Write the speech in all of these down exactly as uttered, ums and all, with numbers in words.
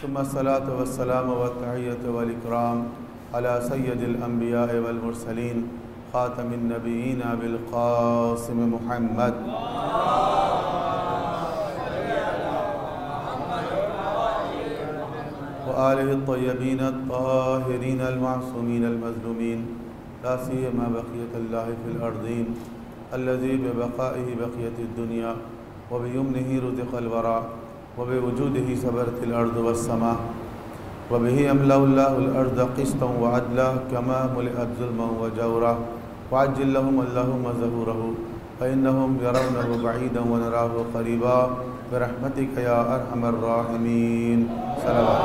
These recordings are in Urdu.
ثم الصلاة والسلام والتحية والإكرام على سيد الأنبياء والمرسلين خاتم النبيين بالقاسم محمد وآله الطيبين الطاهرين المعصومين المظلومين لا سيما بقية الله في الأرضين الذي ببقائه بقية الدنيا وبيمنه رزق الورى وبوجوده صبرت الأرض والسماء وبه يملأ الله الأرض قسطا وعدلا كما ملئت ظلما وجورا وعجل لهم اللهم ظهوره فإنهم يرونه بعيدا ونراه قريبا برحمتك يا أرحم الراحمين صلوات.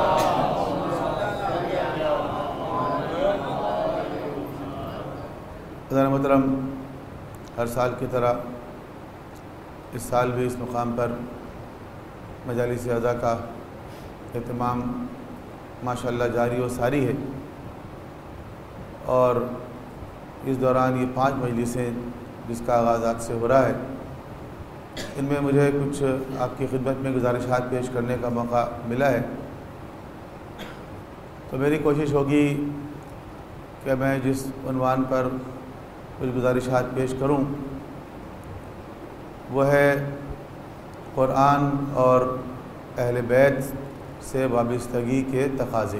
حضرت محترم، ہر سال کی طرح اس سال بھی اس مقام پر مجالس اعضاء کا اہتمام ماشاءاللہ جاری و ساری ہے، اور اس دوران یہ پانچ مجلسیں جس کا آغاز آج سے ہو رہا ہے، ان میں مجھے کچھ آپ کی خدمت میں گزارشات پیش کرنے کا موقع ملا ہے، تو میری کوشش ہوگی کہ میں جس عنوان پر کچھ گزارشات پیش کروں وہ ہے قرآن اور اہل بیت سے وابستگی کے تقاضے،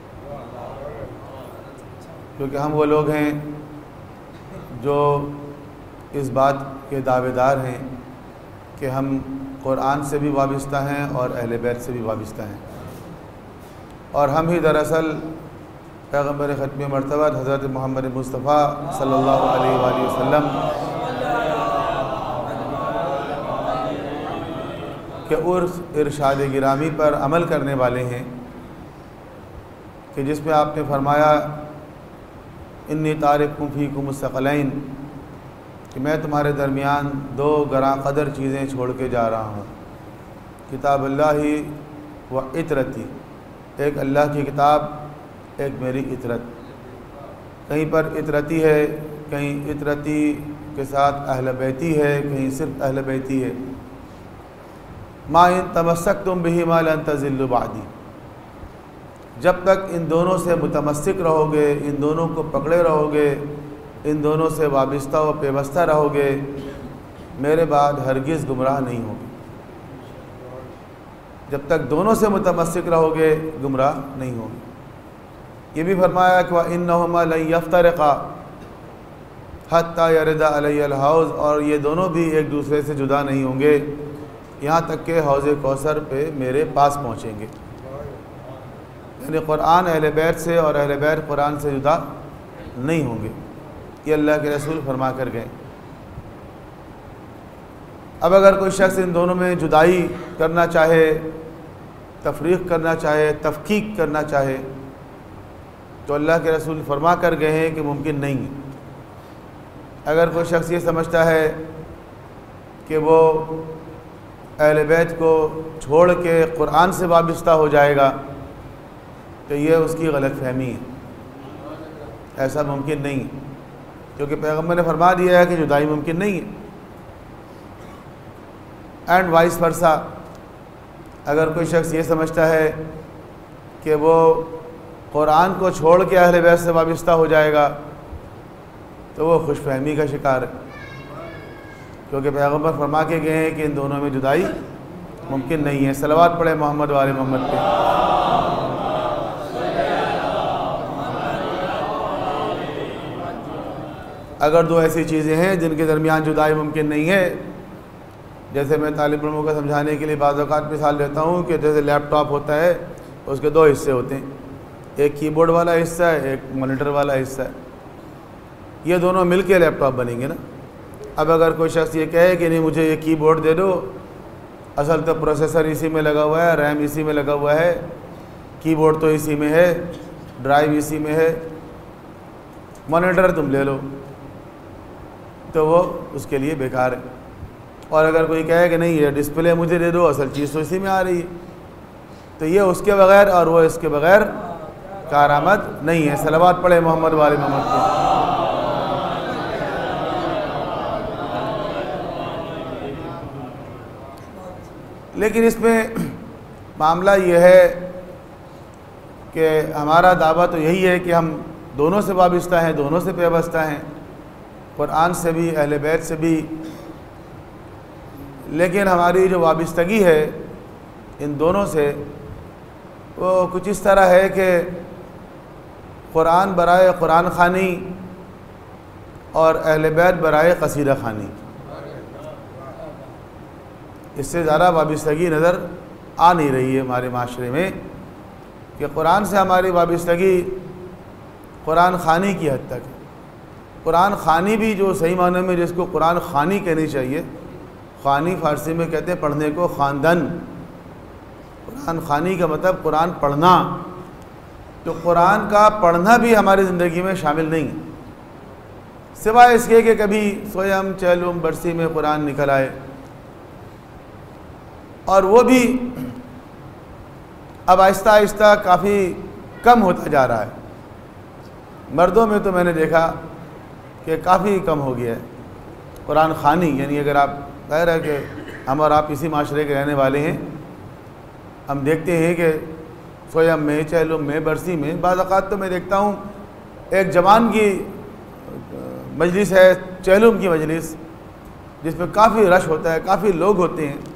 کیونکہ ہم وہ لوگ ہیں جو اس بات کے دعوے دار ہیں کہ ہم قرآن سے بھی وابستہ ہیں اور اہل بیت سے بھی وابستہ ہیں، اور ہم ہی دراصل پیغمبر ختم مرتبہ حضرت محمد مصطفیٰ صلی اللہ علیہ وآلہ وسلم کہ عرف ارشاد گرامی پر عمل کرنے والے ہیں، کہ جس میں آپ نے فرمایا انی تارکم فیکم الثقلین، کہ میں تمہارے درمیان دو گراں قدر چیزیں چھوڑ کے جا رہا ہوں، کتاب اللہ و عطرتی، ایک اللہ کی کتاب، ایک میری عطرت۔ کہیں پر عطرتی ہے، کہیں عطرتی کے ساتھ اہل بیتی ہے، کہیں صرف اہل بیتی ہے۔ ما ان تمسکتم بہما لن تضلوا بعدی، جب تک ان دونوں سے متمسک رہو گے، ان دونوں کو پکڑے رہو گے، ان دونوں سے وابستہ و پیوستہ رہو گے، میرے بعد ہرگز گمراہ نہیں ہوگے۔ جب تک دونوں سے متمسک رہو گے گمراہ نہیں ہوگے۔ یہ بھی فرمایا کہ وَإِنَّهُمَا لَن يَفْتَرِقَا حَتَّى يَرِدَ عَلَيَّ الْحَوْض، اور یہ دونوں بھی ایک دوسرے سے جدا نہیں ہوں گے یہاں تک کہ حوض کوثر پہ میرے پاس پہنچیں گے۔ یعنی قرآن اہل بیت سے اور اہل بیت قرآن سے جدا نہیں ہوں گے، یہ اللہ کے رسول فرما کر گئے۔ اب اگر کوئی شخص ان دونوں میں جدائی کرنا چاہے، تفریق کرنا چاہے، تفکیک کرنا چاہے، تو اللہ کے رسول فرما کر گئے ہیں کہ ممکن نہیں ہے۔ اگر کوئی شخص یہ سمجھتا ہے کہ وہ اہل بیت کو چھوڑ کے قرآن سے وابستہ ہو جائے گا تو یہ اس کی غلط فہمی ہے، ایسا ممکن نہیں ہے، کیونکہ پیغمبر نے فرما دیا ہے کہ جدائی ممکن نہیں ہے۔ اینڈ وائس ورسا، اگر کوئی شخص یہ سمجھتا ہے کہ وہ قرآن کو چھوڑ کے اہل بیت سے وابستہ ہو جائے گا تو وہ خوش فہمی کا شکار ہے، کیونکہ پیغمبر فرما کے گئے ہیں کہ ان دونوں میں جدائی ممکن نہیں ہے۔ صلوات پڑھے محمد وآل محمد پہ۔ اگر دو ایسی چیزیں ہیں جن کے درمیان جدائی ممکن نہیں ہے، جیسے میں طالب علموں کو سمجھانے کے لیے بعض اوقات مثال دیتا ہوں کہ جیسے لیپ ٹاپ ہوتا ہے، اس کے دو حصے ہوتے ہیں، ایک کی بورڈ والا حصہ ہے، ایک مانیٹر والا حصہ ہے، یہ دونوں مل کے لیپ ٹاپ بنیں گے نا۔ اب اگر کوئی شخص یہ کہے کہ نہیں مجھے یہ کی بورڈ دے دو، اصل تو پروسیسر اسی میں لگا ہوا ہے، ریم اسی میں لگا ہوا ہے، کی بورڈ تو اسی میں ہے، ڈرائیو اسی میں ہے، مانیٹر تم لے لو، تو وہ اس کے لیے بیکار ہے۔ اور اگر کوئی کہے کہ نہیں یہ ڈسپلے مجھے دے دو، اصل چیز تو اسی میں آ رہی ہے، تو یہ اس کے بغیر اور وہ اس کے بغیر کارآمد نہیں ہے۔ صلوات پڑھے محمد وآل محمد پہ۔ لیکن اس میں معاملہ یہ ہے کہ ہمارا دعویٰ تو یہی ہے کہ ہم دونوں سے وابستہ ہیں، دونوں سے پیوستہ ہیں، قرآن سے بھی، اہل بیت سے بھی، لیکن ہماری جو وابستگی ہے ان دونوں سے وہ کچھ اس طرح ہے کہ قرآن برائے قرآن خوانی اور اہل بیت برائے قصیدہ خوانی، اس سے زیادہ وابستگی نظر آ نہیں رہی ہے ہمارے معاشرے میں کہ قرآن سے ہماری وابستگی قرآن خوانی کی حد تک ہے۔ قرآن خوانی بھی جو صحیح معنی میں جس کو قرآن خوانی کہنی چاہیے، خوانی فارسی میں کہتے ہیں پڑھنے کو خواندن، قرآن خوانی کا مطلب قرآن پڑھنا، تو قرآن کا پڑھنا بھی ہماری زندگی میں شامل نہیں ہے، سوائے اس کے کہ کبھی سویم چہلم برسی میں قرآن نکل آئے، اور وہ بھی اب آہستہ آہستہ کافی کم ہوتا جا رہا ہے۔ مردوں میں تو میں نے دیکھا کہ کافی کم ہو گیا ہے قرآن خوانی، یعنی اگر آپ ظاہر ہے کہ ہم اور آپ اسی معاشرے کے رہنے والے ہیں، ہم دیکھتے ہیں کہ سویم میں چہلم میں برسی میں بعض اوقات تو میں دیکھتا ہوں ایک جوان کی مجلس ہے، چہلم کی مجلس، جس میں کافی رش ہوتا ہے، کافی لوگ ہوتے ہیں،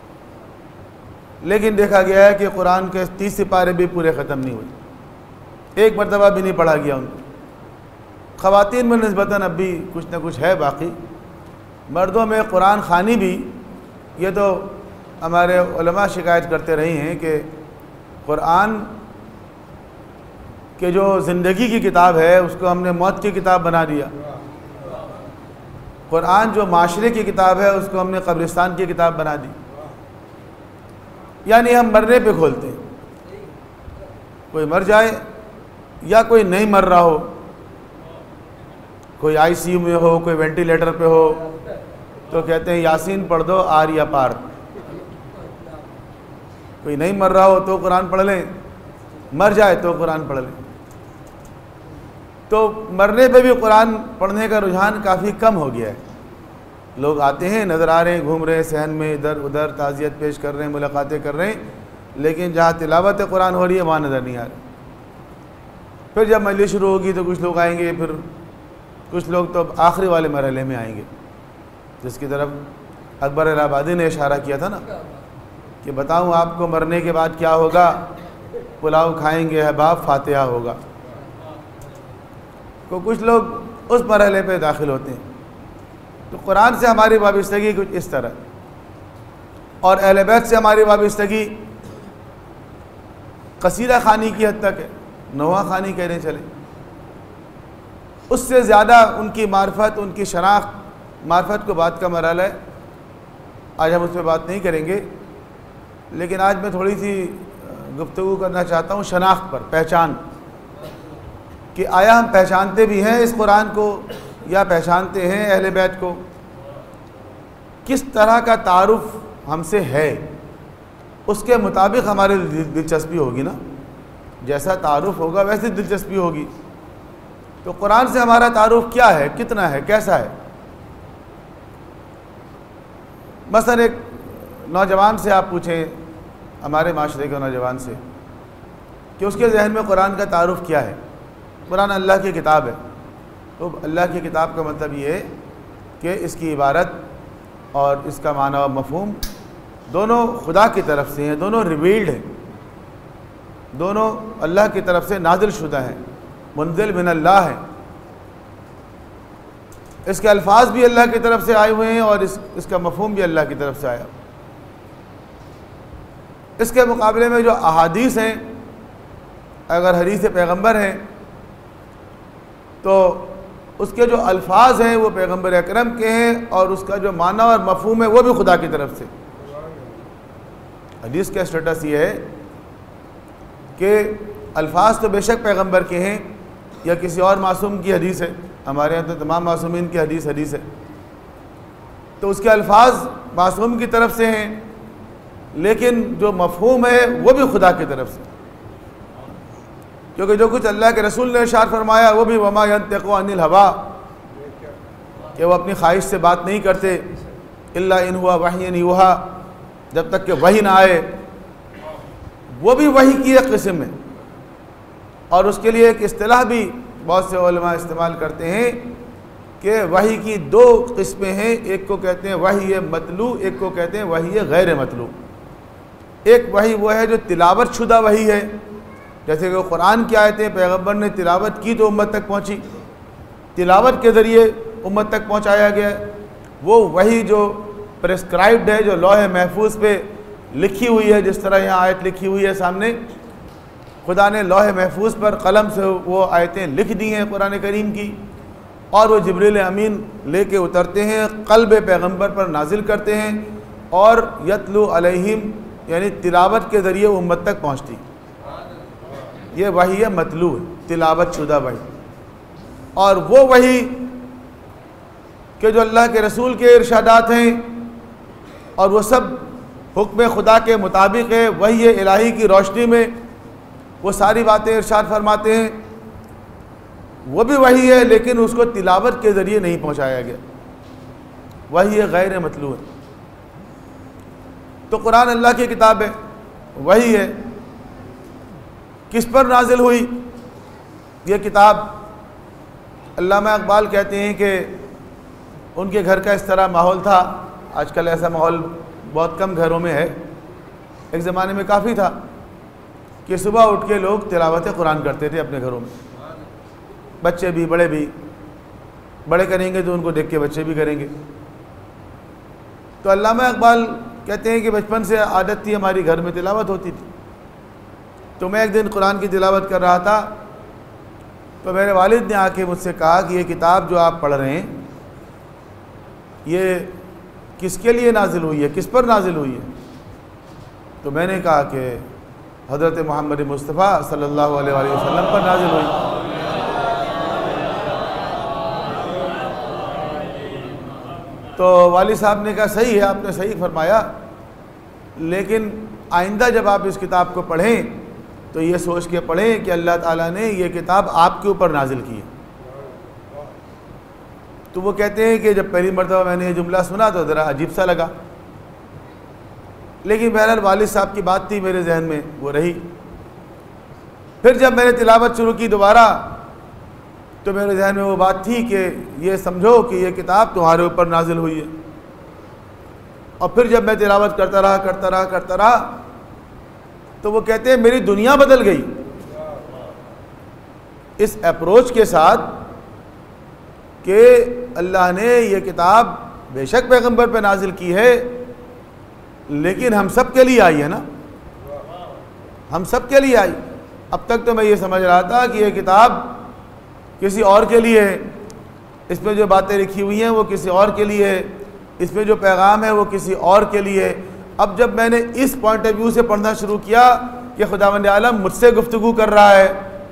لیکن دیکھا گیا ہے کہ قرآن کے تیس سپارے بھی پورے ختم نہیں ہوئے، ایک مرتبہ بھی نہیں پڑھا گیا ان کو۔ خواتین میں نسبتاً اب بھی کچھ نہ کچھ ہے باقی، مردوں میں قرآن خوانی بھی، یہ تو ہمارے علماء شکایت کرتے رہے ہیں کہ قرآن کہ جو زندگی کی کتاب ہے اس کو ہم نے موت کی کتاب بنا دیا، قرآن جو معاشرے کی کتاب ہے اس کو ہم نے قبرستان کی کتاب بنا دی، یعنی ہم مرنے پہ کھولتے ہیں، کوئی مر جائے یا کوئی نہیں مر رہا ہو، کوئی آئی سی یو میں ہو، کوئی وینٹیلیٹر پہ ہو، تو کہتے ہیں یاسین پڑھ دو آر یا پار، کوئی نہیں مر رہا ہو تو قرآن پڑھ لیں، مر جائے تو قرآن پڑھ لیں۔ تو مرنے پہ بھی قرآن پڑھنے کا رجحان کافی کم ہو گیا ہے، لوگ آتے ہیں، نظر آ رہے ہیں، گھوم رہے ہیں صحن میں، ادھر ادھر تعزیت پیش کر رہے ہیں، ملاقاتیں کر رہے ہیں، لیکن جہاں تلاوت قرآن ہو رہی ہے وہاں نظر نہیں آ رہی۔ پھر جب مجلس شروع ہوگی تو کچھ لوگ آئیں گے، پھر کچھ لوگ تو آخری والے مرحلے میں آئیں گے، جس کی طرف اکبر الہ آبادی نے اشارہ کیا تھا نا کہ بتاؤں آپ کو مرنے کے بعد کیا ہوگا، پلاؤ کھائیں گے احباب، فاتحہ ہوگا۔ تو کچھ لوگ اس مرحلے پہ داخل ہوتے ہیں۔ تو قرآن سے ہماری وابستگی کچھ اس طرح، اور اہل بیت سے ہماری وابستگی قصیدہ خوانی کی حد تک ہے، نوحہ خوانی کہنے چلے، اس سے زیادہ ان کی معرفت، ان کی شناخت، معرفت کو بات کا مرحلہ ہے، آج ہم اس پہ بات نہیں کریں گے، لیکن آج میں تھوڑی سی گفتگو کرنا چاہتا ہوں شناخت پر، پہچان، کہ آیا ہم پہچانتے بھی ہیں اس قرآن کو یا پہچانتے ہیں اہل بیت کو، کس طرح کا تعارف ہم سے ہے، اس کے مطابق ہماری دلچسپی ہوگی نا، جیسا تعارف ہوگا ویسے دلچسپی ہوگی۔ تو قرآن سے ہمارا تعارف کیا ہے، کتنا ہے، کیسا ہے؟ مثلا ایک نوجوان سے آپ پوچھیں، ہمارے معاشرے کے نوجوان سے، کہ اس کے ذہن میں قرآن کا تعارف کیا ہے۔ قرآن اللہ کی کتاب ہے، تو اللہ کی کتاب کا مطلب یہ ہے کہ اس کی عبارت اور اس کا معنی و مفہوم دونوں خدا کی طرف سے ہیں، دونوں ریویلڈ ہیں، دونوں اللہ کی طرف سے نازل شدہ ہیں، منزل من اللہ ہیں، اس کے الفاظ بھی اللہ کی طرف سے آئے ہوئے ہیں اور اس اس کا مفہوم بھی اللہ کی طرف سے آیا۔ اس کے مقابلے میں جو احادیث ہیں، اگر حدیث پیغمبر ہیں تو اس کے جو الفاظ ہیں وہ پیغمبر اکرم کے ہیں، اور اس کا جو معنی اور مفہوم ہے وہ بھی خدا کی طرف سے۔ حدیث کا اسٹیٹس یہ ہے کہ الفاظ تو بے شک پیغمبر کے ہیں یا کسی اور معصوم کی حدیث ہے، ہمارے یہاں تو تمام معصومین کی حدیث حدیث ہے، تو اس کے الفاظ معصوم کی طرف سے ہیں، لیکن جو مفہوم ہے وہ بھی خدا کی طرف سے، کیونکہ جو کچھ اللہ کے رسول نے ارشاد فرمایا وہ بھی وما ینطق عن الہوا، کہ وہ اپنی خواہش سے بات نہیں کرتے، الا ان ہوا وحی یوحی، جب تک کہ وحی نہ آئے، وہ بھی وحی کی ایک قسم ہے، اور اس کے لیے ایک اصطلاح بھی بہت سے علماء استعمال کرتے ہیں کہ وحی کی دو قسمیں ہیں، ایک کو کہتے ہیں وحی مطلوع، ایک کو کہتے ہیں وحی غیر مطلوع۔ ایک وحی وہ ہے جو تلاوت شدہ وحی ہے، جیسے کہ قرآن کی آیتیں پیغمبر نے تلاوت کی تو امت تک پہنچی، تلاوت کے ذریعے امت تک پہنچایا گیا۔ وہ وحی جو پرسکرائبڈ ہے، جو لوح محفوظ پہ لکھی ہوئی ہے، جس طرح یہاں آیت لکھی ہوئی ہے سامنے، خدا نے لوح محفوظ پر قلم سے وہ آیتیں لکھ دی ہیں قرآن کریم کی، اور وہ جبریل امین لے کے اترتے ہیں، قلب پیغمبر پر نازل کرتے ہیں، اور یتلو علیہم یعنی تلاوت کے ذریعے امت تک پہنچتی۔ یہ وحی مطلوع ہے، تلاوت شدہ وحی۔ اور وہ وحی کہ جو اللہ کے رسول کے ارشادات ہیں اور وہ سب حکم خدا کے مطابق ہے، وحی الہی کی روشنی میں وہ ساری باتیں ارشاد فرماتے ہیں، وہ بھی وحی ہے، لیکن اس کو تلاوت کے ذریعے نہیں پہنچایا گیا، وحی غیر مطلوع ہے۔ تو قرآن اللہ کی کتاب ہے، وحی ہے۔ کس پر نازل ہوئی یہ کتاب؟ علامہ اقبال کہتے ہیں کہ ان کے گھر کا اس طرح ماحول تھا، آج کل ایسا ماحول بہت کم گھروں میں ہے، ایک زمانے میں کافی تھا کہ صبح اٹھ کے لوگ تلاوت قرآن کرتے تھے اپنے گھروں میں، بچے بھی بڑے بھی، بڑے کریں گے تو ان کو دیکھ کے بچے بھی کریں گے۔ تو علامہ اقبال کہتے ہیں کہ بچپن سے عادت تھی، ہماری گھر میں تلاوت ہوتی تھی۔ تو میں ایک دن قرآن کی تلاوت کر رہا تھا تو میرے والد نے آ کے مجھ سے کہا کہ یہ کتاب جو آپ پڑھ رہے ہیں یہ کس کے لیے نازل ہوئی ہے، کس پر نازل ہوئی ہے؟ تو میں نے کہا کہ حضرت محمد مصطفیٰ صلی اللہ علیہ وآلہ وسلم پر نازل ہوئی۔ تو والد صاحب نے کہا صحیح ہے، آپ نے صحیح فرمایا، لیکن آئندہ جب آپ اس کتاب کو پڑھیں تو یہ سوچ کے پڑھیں کہ اللہ تعالیٰ نے یہ کتاب آپ کے اوپر نازل کی ہے۔ تو وہ کہتے ہیں کہ جب پہلی مرتبہ میں نے یہ جملہ سنا تو ذرا عجیب سا لگا، لیکن بہرحال والد صاحب کی بات تھی میرے ذہن میں، وہ رہی۔ پھر جب میں نے تلاوت شروع کی دوبارہ تو میرے ذہن میں وہ بات تھی کہ یہ سمجھو کہ یہ کتاب تمہارے اوپر نازل ہوئی ہے۔ اور پھر جب میں تلاوت کرتا رہا کرتا رہا کرتا رہا تو وہ کہتے ہیں میری دنیا بدل گئی اس اپروچ کے ساتھ کہ اللہ نے یہ کتاب بے شک پیغمبر پہ نازل کی ہے، لیکن ہم سب کے لیے آئی ہے نا، ہم سب کے لیے آئی۔ اب تک تو میں یہ سمجھ رہا تھا کہ یہ کتاب کسی اور کے لیے ہے، اس میں جو باتیں لکھی ہوئی ہیں وہ کسی اور کے لیے ہے، اس میں جو پیغام ہے وہ کسی اور کے لیے ہے۔ اب جب میں نے اس پوائنٹ آف ویو سے پڑھنا شروع کیا کہ خداوند عالم مجھ سے گفتگو کر رہا ہے،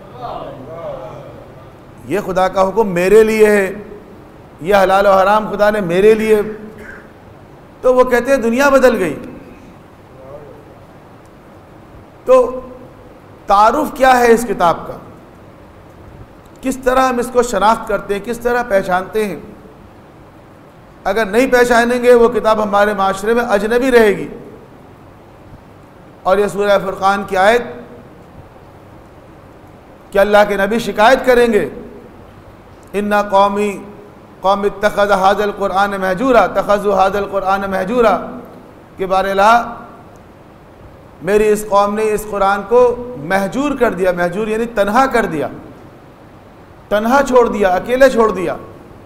یہ خدا کا حکم میرے لیے ہے، یہ حلال و حرام خدا نے میرے لیے، تو وہ کہتے ہیں دنیا بدل گئی۔ تو تعارف کیا ہے اس کتاب کا، کس طرح ہم اس کو شناخت کرتے ہیں، کس طرح پہچانتے ہیں؟ اگر نہیں پہچانیں گے وہ کتاب ہمارے معاشرے میں اجنبی رہے گی۔ اور یہ سورہ فرقان کی آیت کہ اللہ کے نبی شکایت کریں گے، اِنَّ قومی قوم اتخذ ھذا القرآن مہجورا اتخذوا ھذا القرآن مہجورا کہ بار الہ میری اس قوم نے اس قرآن کو مہجور کر دیا، مہجور یعنی تنہا کر دیا، تنہا چھوڑ دیا، اکیلے چھوڑ دیا۔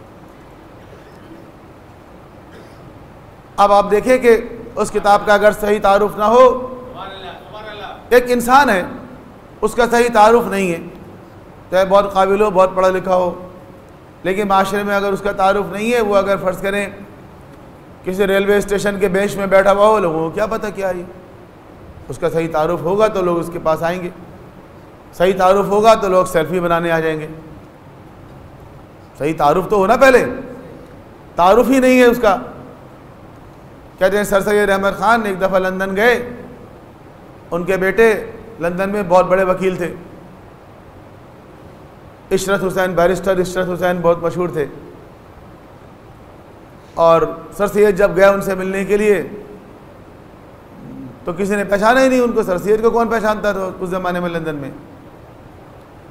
اب آپ دیکھیں کہ اس کتاب کا اگر صحیح تعارف نہ ہو، ایک انسان ہے اس کا صحیح تعارف نہیں ہے، چاہے بہت قابل ہو، بہت پڑھا لکھا ہو، لیکن معاشرے میں اگر اس کا تعارف نہیں ہے، وہ اگر فرض کریں کسی ریلوے اسٹیشن کے بینچ میں بیٹھا ہوا ہو، لوگوں کو کیا پتہ کیا ہے، اس کا صحیح تعارف ہوگا تو لوگ اس کے پاس آئیں گے، صحیح تعارف ہوگا تو لوگ سیلفی بنانے آ جائیں گے۔ صحیح تعارف تو ہونا، پہلے تعارف ہی نہیں ہے اس کا۔ کہتے ہیں سر سید احمد خان ایک دفعہ لندن گئے، ان کے بیٹے لندن میں بہت بڑے وکیل تھے، عشرت حسین، بیرسٹر عشرت حسین بہت مشہور تھے، اور سر سید جب گیا ان سے ملنے کے لیے تو کسی نے پہچانا ہی نہیں ان کو، سر سید کو کون پہچانتا تھا اس زمانے میں لندن میں۔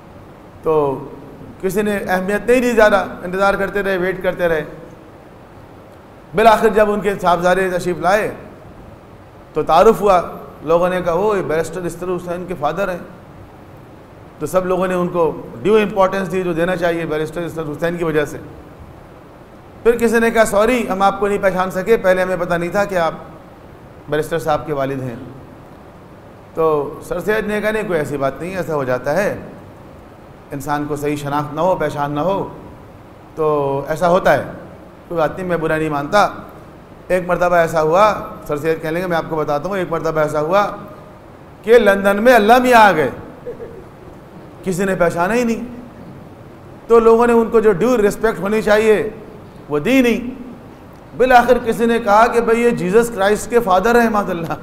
تو کسی نے اہمیت نہیں دی زیادہ، انتظار کرتے رہے، ویٹ کرتے رہے۔ بالآخر جب ان کے صاحبزادے تشریف لائے تو تعارف ہوا، لوگوں نے کہا وہ بیرسٹر اسرار حسین کے فادر ہیں، تو سب لوگوں نے ان کو ڈیو امپورٹنس دی جو دینا چاہیے بیرسٹر اسرار حسین کی وجہ سے۔ پھر کسی نے کہا سوری ہم آپ کو نہیں پہچان سکے، پہلے ہمیں پتہ نہیں تھا کہ آپ بیرسٹر صاحب کے والد ہیں۔ تو سر سید نے کہا نہیں کوئی ایسی بات نہیں، ایسا ہو جاتا ہے، انسان کو صحیح شناخت نہ ہو، پہچان نہ ہو تو ایسا ہوتا ہے، کوئی بات نہیں، میں برا نہیں مانتا۔ ایک مرتبہ ایسا ہوا، سر سید کہہ لیں گے میں آپ کو بتاتا ہوں، ایک مرتبہ ایسا ہوا کہ لندن میں اللہ میاں آ گئے، کسی نے پہچانا ہی نہیں، تو لوگوں نے ان کو جو ڈیو رسپیکٹ ہونی چاہیے وہ دی نہیں۔ بالآخر کسی نے کہا کہ بھئی یہ جیزس کرائسٹ کے فادر ہیں، معاذ اللہ،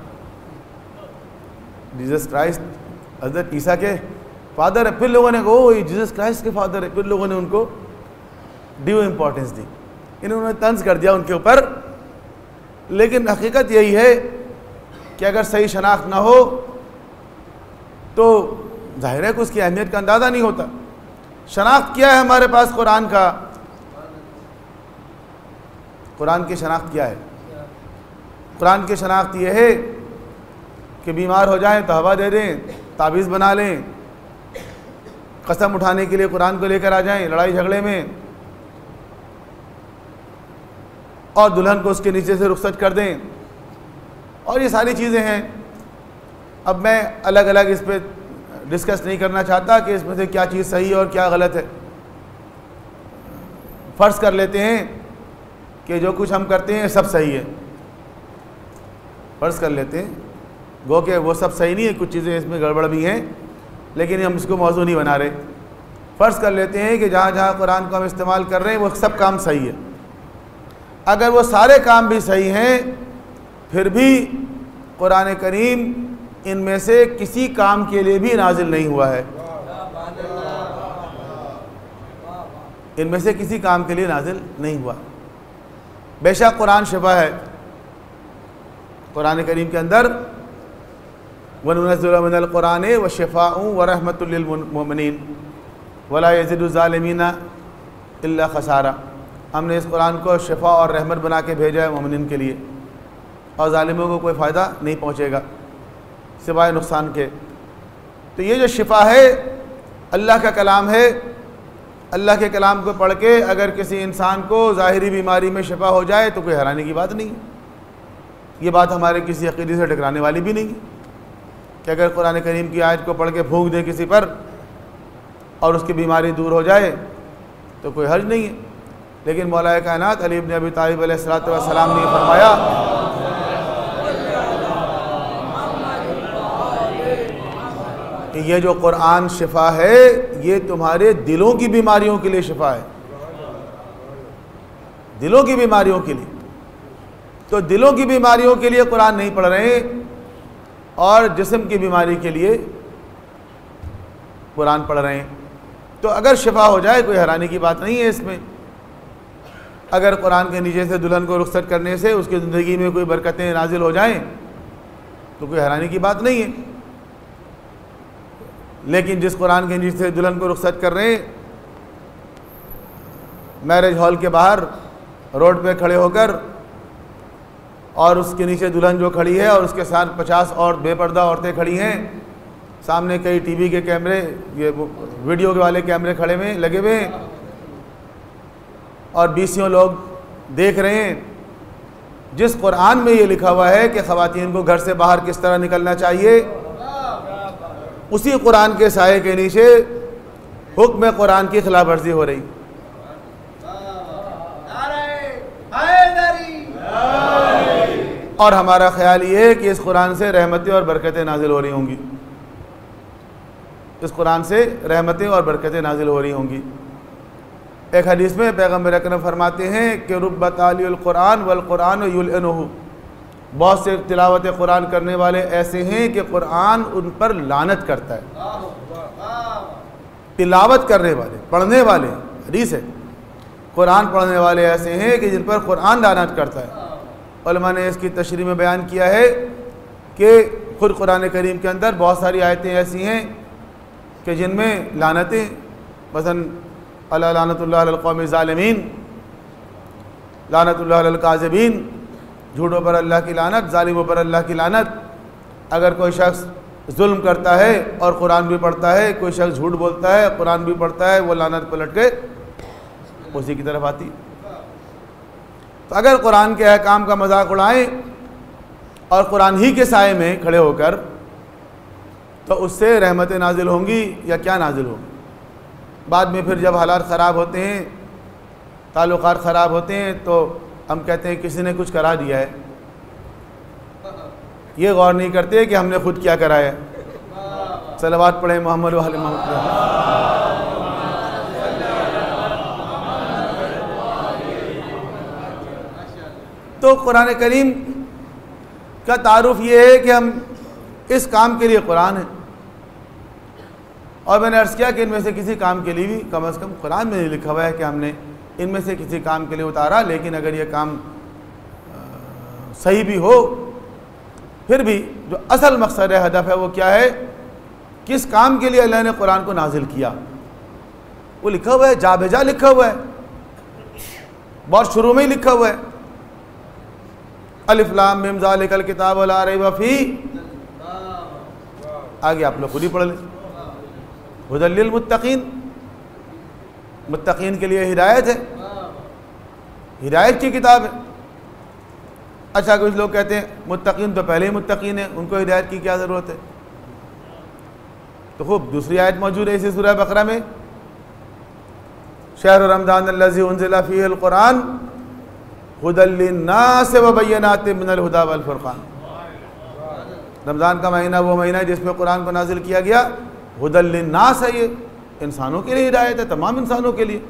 جیزس کرائسٹ حضرت عیسیٰ کے فادر ہے۔ پھر لوگوں نے کہا او یہ جیزس کرائسٹ کے فادر ہے، پھر لوگوں نے ان کو ڈیو امپورٹنس دی، انہوں نے طنز کر دیا ان کے اوپر۔ لیکن حقیقت یہی ہے کہ اگر صحیح شناخت نہ ہو تو ظاہر ہے کہ اس کی اہمیت کا اندازہ نہیں ہوتا۔ شناخت کیا ہے ہمارے پاس قرآن کا؟ قرآن کی شناخت کیا ہے؟ قرآن کی شناخت یہ ہے کہ بیمار ہو جائیں تو ہوا دے دیں، تعویذ بنا لیں، قسم اٹھانے کے لیے قرآن کو لے کر آ جائیں لڑائی جھگڑے میں، اور دلہن کو اس کے نیچے سے رخصت کر دیں، اور یہ ساری چیزیں ہیں۔ اب میں الگ الگ اس پہ ڈسکس نہیں کرنا چاہتا کہ اس میں سے کیا چیز صحیح اور کیا غلط ہے۔ فرض کر لیتے ہیں کہ جو کچھ ہم کرتے ہیں سب صحیح ہے، فرض کر لیتے ہیں، گو کہ وہ سب صحیح نہیں ہے، کچھ چیزیں اس میں گڑبڑ بھی ہیں، لیکن ہم اس کو موضوع نہیں بنا رہے۔ فرض کر لیتے ہیں کہ جہاں جہاں قرآن کو ہم استعمال کر رہے ہیں وہ سب کام صحیح ہے۔ اگر وہ سارے کام بھی صحیح ہیں پھر بھی قرآن کریم ان میں سے کسی کام کے لیے بھی نازل نہیں ہوا ہے، ان میں سے کسی کام کے لیے نازل نہیں ہوا۔ بے شک قرآن شفا ہے، قرآن کریم کے اندر وَنُنَزِّلُ مِنَ الْقُرْآنِ وَشِفَاءٌ وَرَحْمَةٌ لِّلْمُؤْمِنِينَ وَلَا يَزِيدُ الظَّالِمِينَ إِلَّا خَسَارًا۔ ہم نے اس قرآن کو شفا اور رحمت بنا کے بھیجا ہے مومنین کے لیے، اور ظالموں کو کوئی فائدہ نہیں پہنچے گا سوائے نقصان کے۔ تو یہ جو شفا ہے اللہ کا کلام ہے، اللہ کے کلام کو پڑھ کے اگر کسی انسان کو ظاہری بیماری میں شفا ہو جائے تو کوئی حیرانی کی بات نہیں، یہ بات ہمارے کسی عقیدے سے ٹکرانے والی بھی نہیں کہ اگر قرآن کریم کی آیت کو پڑھ کے پھونک دیں کسی پر اور اس کی بیماری دور ہو جائے تو کوئی حرج نہیں ہے۔ لیکن مولا کائنات علی بن ابی طالب علیہ الصلوۃ والسلام نے فرمایا کہ یہ جو قرآن شفا ہے یہ تمہارے دلوں کی بیماریوں کے لیے شفا ہے، دلوں کی بیماریوں کے لیے۔ تو دلوں کی بیماریوں کے لیے قرآن نہیں پڑھ رہے ہیں اور جسم کی بیماری کے لیے قرآن پڑھ رہے ہیں، تو اگر شفا ہو جائے کوئی حیرانی کی بات نہیں ہے اس میں۔ اگر قرآن کے نیچے سے دلہن کو رخصت کرنے سے اس کی زندگی میں کوئی برکتیں نازل ہو جائیں تو کوئی حیرانی کی بات نہیں ہے۔ لیکن جس قرآن کے نیچے سے دلہن کو رخصت کر رہے ہیں، میرج ہال کے باہر روڈ پہ کھڑے ہو کر، اور اس کے نیچے دلہن جو کھڑی ہے اور اس کے ساتھ پچاس اور بے پردہ عورتیں کھڑی ہیں، سامنے کئی ٹی وی کے کیمرے، یہ ویڈیو کے والے کیمرے کھڑے ہوئے لگے ہوئے ہیں، اور بیسیوں لوگ دیکھ رہے ہیں۔ جس قرآن میں یہ لکھا ہوا ہے کہ خواتین کو گھر سے باہر کس طرح نکلنا چاہیے، اسی قرآن کے سائے کے نیچے حکم قرآن کی خلاف ورزی ہو رہی۔ اور ہمارا خیال یہ ہے کہ اس قرآن سے رحمتیں اور برکتیں نازل ہو رہی ہوں گی، اس قرآن سے رحمتیں اور برکتیں نازل ہو رہی ہوں گی۔ ایک حدیث میں پیغمبر اکرم فرماتے ہیں کہ رب تالی القرآن والقرآن یلعنہ، بہت سے تلاوت قرآن کرنے والے ایسے ہیں کہ قرآن ان پر لعنت کرتا ہے۔ تلاوت کرنے والے، پڑھنے والے، حدیث ہے، قرآن پڑھنے والے ایسے ہیں کہ جن پر قرآن لعنت کرتا ہے۔ علماء نے اس کی تشریح میں بیان کیا ہے کہ خود قرآن کریم کے اندر بہت ساری آیتیں ایسی ہیں کہ جن میں لعنتیں مثلا اللہ لعنت اللہ علی القوم الظالمین، لعنت اللہ علی الکاذبین، جھوٹوں پر اللہ کی لعنت، ظالموں پر اللہ کی لعنت۔ اگر کوئی شخص ظلم کرتا ہے اور قرآن بھی پڑھتا ہے، کوئی شخص جھوٹ بولتا ہے قرآن بھی پڑھتا ہے، وہ لعنت پلٹ کے اسی کی طرف آتی۔ تو اگر قرآن کے احکام کا مذاق اڑائیں اور قرآن ہی کے سائے میں کھڑے ہو کر، تو اس سے رحمتیں نازل ہوں گی یا کیا نازل ہوں گی؟ بعد میں پھر جب حالات خراب ہوتے ہیں، تعلقات خراب ہوتے ہیں، تو ہم کہتے ہیں کسی نے کچھ کرا دیا ہے، یہ غور نہیں کرتے کہ ہم نے خود کیا کرایا ہے۔ صلوات پڑھیں محمد و آل محمد۔ تو قرآن کریم کا تعارف یہ ہے کہ ہم اس کام کے لیے قرآن ہے، اور میں نے عرض کیا کہ ان میں سے کسی کام کے لیے بھی کم از کم قرآن میں نہیں لکھا ہوا ہے کہ ہم نے ان میں سے کسی کام کے لیے اتارا، لیکن اگر یہ کام صحیح بھی ہو، پھر بھی جو اصل مقصد ہے، ہدف ہے، وہ کیا ہے؟ کس کام کے لیے اللہ نے قرآن کو نازل کیا، وہ لکھا ہوا ہے، جا بھیجا لکھا ہوا ہے، بہت شروع میں ہی لکھا ہوا ہے، الف لام میم ذالک الکتاب لا ریب فیہ۔ آگے آپ لوگ خود ہی پڑھ لیں، ھدی للمتقین، متقین کے لیے ہدایت ہے، ہدایت کی کتاب ہے۔ اچھا کچھ لوگ کہتے ہیں متقین تو پہلے ہی متقین ہیں، ان کو ہدایت کی کیا ضرورت ہے؟ تو خوب دوسری آیت موجود ہے اسی سورہ بقرہ میں، شہر رمضان الذی انزل فیہ القرآن ھدی للناس وبینات من الھدی والفرقان۔ رمضان کا مہینہ وہ مہینہ ہے جس میں قرآن کو نازل کیا گیا، ھدی للناس ہے، یہ انسانوں کے لیے ہدایت ہے، تمام انسانوں کے لیے۔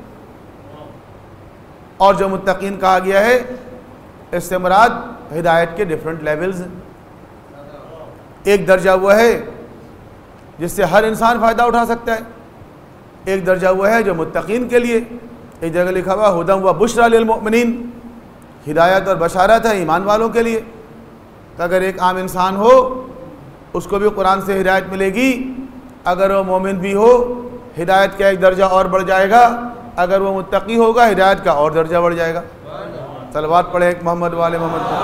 اور جو متقین کہا گیا ہے، اس سے مراد ہدایت کے ڈیفرنٹ لیولز ہیں۔ ایک درجہ وہ ہے جس سے ہر انسان فائدہ اٹھا سکتا ہے، ایک درجہ وہ ہے جو متقین کے لیے، ایک جگہ لکھا ہوا ھدی و بشریٰ للمؤمنین، ہدایت اور بشارت ہے ایمان والوں کے لیے۔ کہ اگر ایک عام انسان ہو اس کو بھی قرآن سے ہدایت ملے گی، اگر وہ مومن بھی ہو ہدایت کا ایک درجہ اور بڑھ جائے گا، اگر وہ متقی ہوگا ہدایت کا اور درجہ بڑھ جائے گا۔ صلوات پڑھیں ایک محمد والے محمد کو۔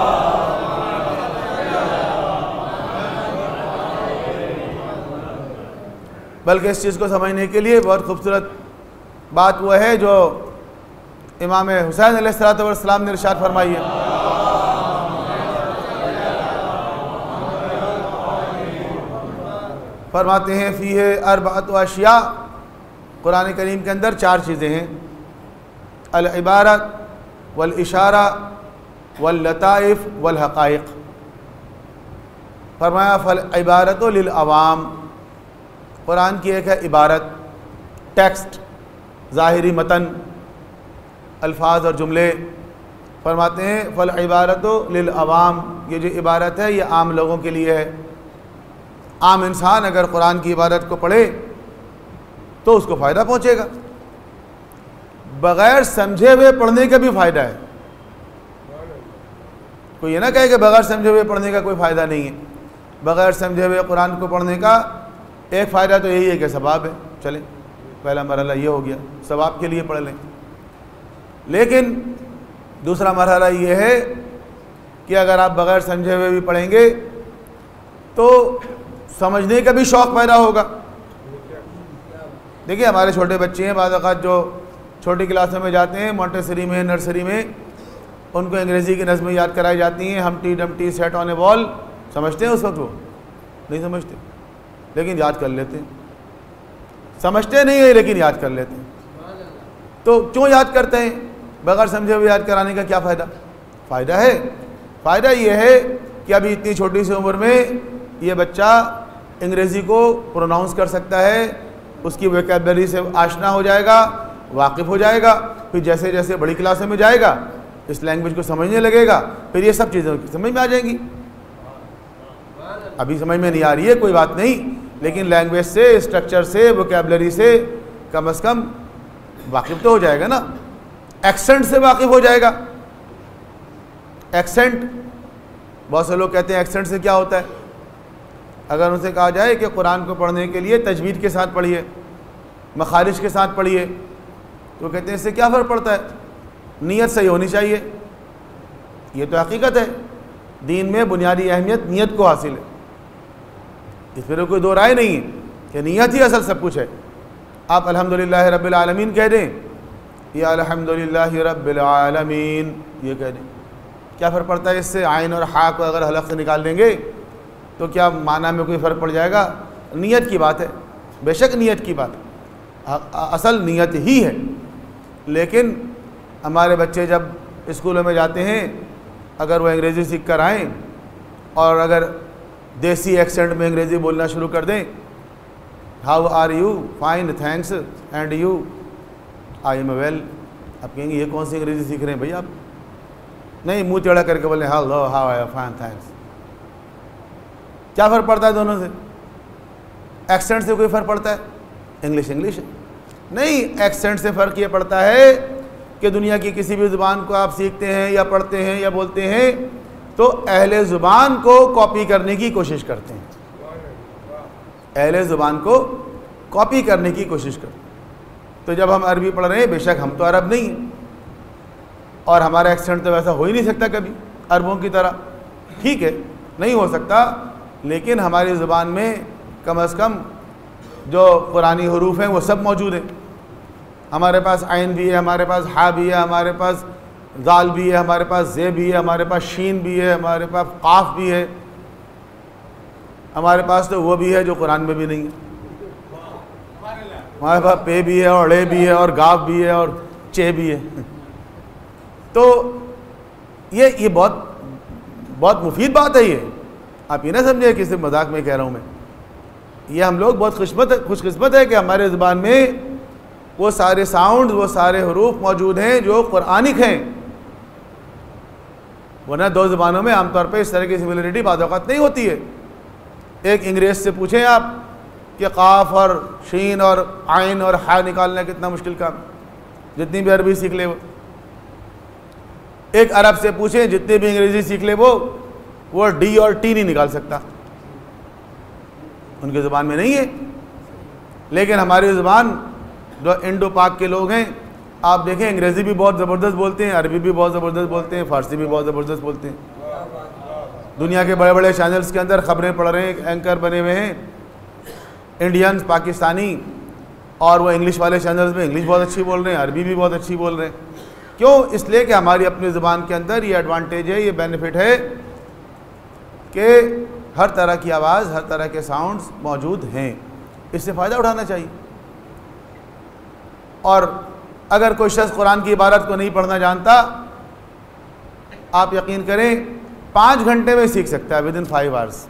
بلکہ اس چیز کو سمجھنے کے لیے بہت خوبصورت بات وہ ہے جو امام حسین علیہ الصلوۃ والسلام نے ارشاد فرمائی ہے۔ فرماتے ہیں فیہ اربعۃ اشیاء، قرآن کریم کے اندر چار چیزیں ہیں، العبارۃ والاشارہ واللطائف والحقائق۔ فرمایا فالعبارۃ للعوام، قرآن کی ایک ہے عبارت، ٹیکسٹ، ظاہری متن، الفاظ اور جملے۔ فرماتے ہیں فالعبارۃ للعوام، یہ جو عبارت ہے یہ عام لوگوں کے لیے ہے۔ عام انسان اگر قرآن کی عبارت کو پڑھے تو اس کو فائدہ پہنچے گا، بغیر سمجھے ہوئے پڑھنے کا بھی فائدہ ہے۔ کوئی یہ نہ کہے کہ بغیر سمجھے ہوئے پڑھنے کا کوئی فائدہ نہیں ہے، بغیر سمجھے ہوئے قرآن کو پڑھنے کا ایک فائدہ تو یہی ہے کہ ثواب ہے، چلیں پہلا مرحلہ یہ ہو گیا، ثواب کے لیے پڑھ لیں۔ لیکن دوسرا مرحلہ یہ ہے کہ اگر آپ بغیر سمجھے ہوئے بھی پڑھیں گے تو سمجھنے کا بھی شوق پیدا ہوگا۔ دیکھیے ہمارے چھوٹے بچے ہیں، بعض اوقات جو چھوٹی کلاسوں میں جاتے ہیں، مونٹیسری میں، نرسری میں، ان کو انگریزی کی نظمیں یاد کرائی جاتی ہیں، ہمٹی ڈمٹی سیٹ آن اے وال، سمجھتے ہیں اس وقت؟ وہ نہیں سمجھتے، لیکن یاد کر لیتے ہیں۔ سمجھتے نہیں ہیں لیکن یاد کر لیتے ہیں۔ تو کیوں یاد کرتے ہیں؟ بغیر سمجھے ہوئے یاد کرانے کا کیا فائدہ؟ فائدہ ہے، فائدہ یہ ہے کہ ابھی اتنی چھوٹی سی عمر میں یہ بچہ انگریزی کو پروناؤنس کر سکتا ہے، اس کی ویکیبلری سے آشنا ہو جائے گا، واقف ہو جائے گا، پھر جیسے جیسے بڑی کلاسوں میں جائے گا اس لینگویج کو سمجھنے لگے گا، پھر یہ سب چیزیں سمجھ میں آ جائیں گی۔ ابھی سمجھ میں نہیں آ رہی ہے کوئی بات نہیں، لیکن لینگویج سے، اسٹرکچر سے، ویکیبلری سے کم از کم واقف تو ہو جائے گا نا، ایکسنٹ سے واقف ہو جائے گا۔ ایکسنٹ، بہت سے لوگ کہتے ہیں ایکسنٹ سے کیا ہوتا ہے؟ اگر ان سے کہا جائے کہ قرآن کو پڑھنے کے لیے تجوید کے ساتھ پڑھیے مخارج کے ساتھ پڑھیے تو کہتے ہیں اس سے کیا فرق پڑتا ہے، نیت صحیح ہونی چاہیے۔ یہ تو حقیقت ہے، دین میں بنیادی اہمیت نیت کو حاصل ہے، اس پر کوئی دو رائے نہیں ہے کہ نیت ہی اصل سب کچھ ہے۔ آپ الحمدللہ رب العالمین کہہ دیں یا الحمدللہ رب العالمین یہ کہہ دیں، کیا فرق پڑتا ہے اس سے؟ عین اور حا کو اگر حلق سے نکال دیں گے تو کیا معنی میں کوئی فرق پڑ جائے گا؟ نیت کی بات ہے، بے شک نیت کی بات ہے، اصل نیت ہی ہے۔ لیکن ہمارے بچے جب اسکولوں میں جاتے ہیں، اگر وہ انگریزی سیکھ کر آئیں اور اگر دیسی ایکسنٹ میں انگریزی بولنا شروع کر دیں، how are you, fine thanks, and you, I am well, آپ کہیں گے یہ کون سی انگریزی سیکھ رہے ہیں بھائی آپ؟ نہیں، منہ ٹیڑھا کر کے بولیں hello how are you, fine thanks. کیا فرق پڑتا ہے دونوں سے؟ ایکسنٹ سے کوئی فرق پڑتا ہے؟ انگلش انگلش ہے نہیں، ایکسنٹ سے فرق یہ پڑتا ہے کہ دنیا کی کسی بھی زبان کو آپ سیکھتے ہیں یا پڑھتے ہیں یا بولتے ہیں تو اہل زبان کو کاپی کرنے کی کوشش کرتے ہیں، اہل زبان کو کاپی کرنے کی کوشش کرتے ہیں۔ تو جب ہم عربی پڑھ رہے ہیں، بے شک ہم تو عرب نہیں ہیں اور ہمارا ایکسنٹ تو ویسا ہو ہی نہیں سکتا کبھی عربوں کی طرح، ٹھیک ہے نہیں ہو سکتا، لیکن ہماری زبان میں کم از کم جو قرآنی حروف ہیں وہ سب موجود ہیں۔ ہمارے پاس عین بھی ہے، ہمارے پاس ہا بھی ہے، ہمارے پاس ذال بھی ہے، ہمارے پاس زے بھی ہے، ہمارے پاس شین بھی ہے، ہمارے پاس قاف بھی ہے، ہمارے پاس تو وہ بھی ہے جو قرآن میں بھی نہیں ہے، ہمارے پاس پے بھی ہے اور ڑے بھی ہے اور گاف بھی ہے اور چے بھی ہے۔ تو یہ یہ بہت بہت مفید بات ہے، یہ آپ یہ نہ سمجھے کہ صرف مذاق میں کہہ رہا ہوں میں، یہ ہم لوگ بہت خوشمت خوش قسمت ہے کہ ہمارے زبان میں وہ سارے ساؤنڈ، وہ سارے حروف موجود ہیں جو قرآنک ہیں، ورنہ دو زبانوں میں عام طور پہ اس طرح کی سملرٹی بعض اوقات نہیں ہوتی ہے۔ ایک انگریز سے پوچھیں آپ کہ قاف اور شین اور عین اور ہا نکالنا کتنا مشکل کام، جتنی بھی عربی سیکھ لے وہ۔ ایک عرب سے پوچھیں جتنی بھی انگریزی سیکھ لے وہ وہ ڈی اور ٹی نہیں نکال سکتا، ان کی زبان میں نہیں ہے۔ لیکن ہماری زبان جو انڈو پاک کے لوگ ہیں، آپ دیکھیں انگریزی بھی بہت زبردست بولتے ہیں، عربی بھی بہت زبردست بولتے ہیں، فارسی بھی بہت زبردست بولتے ہیں۔ دنیا کے بڑے بڑے چینلز کے اندر خبریں پڑھ رہے ہیں، اینکر بنے ہوئے ہیں انڈینز، پاکستانی، اور وہ انگلش والے چینلز میں انگلش بہت اچھی بول رہے ہیں، عربی بھی بہت اچھی بول رہے ہیں۔ کیوں؟ اس لیے کہ ہماری اپنی زبان کے اندر یہ ایڈوانٹیج ہے، یہ بینیفٹ ہے کہ ہر طرح کی آواز، ہر طرح کے ساؤنڈز موجود ہیں، اس سے فائدہ اٹھانا چاہیے۔ اور اگر کوئی شخص قرآن کی عبارت کو نہیں پڑھنا جانتا، آپ یقین کریں پانچ گھنٹے میں سیکھ سکتا ہے، ود ان فائیو آورس۔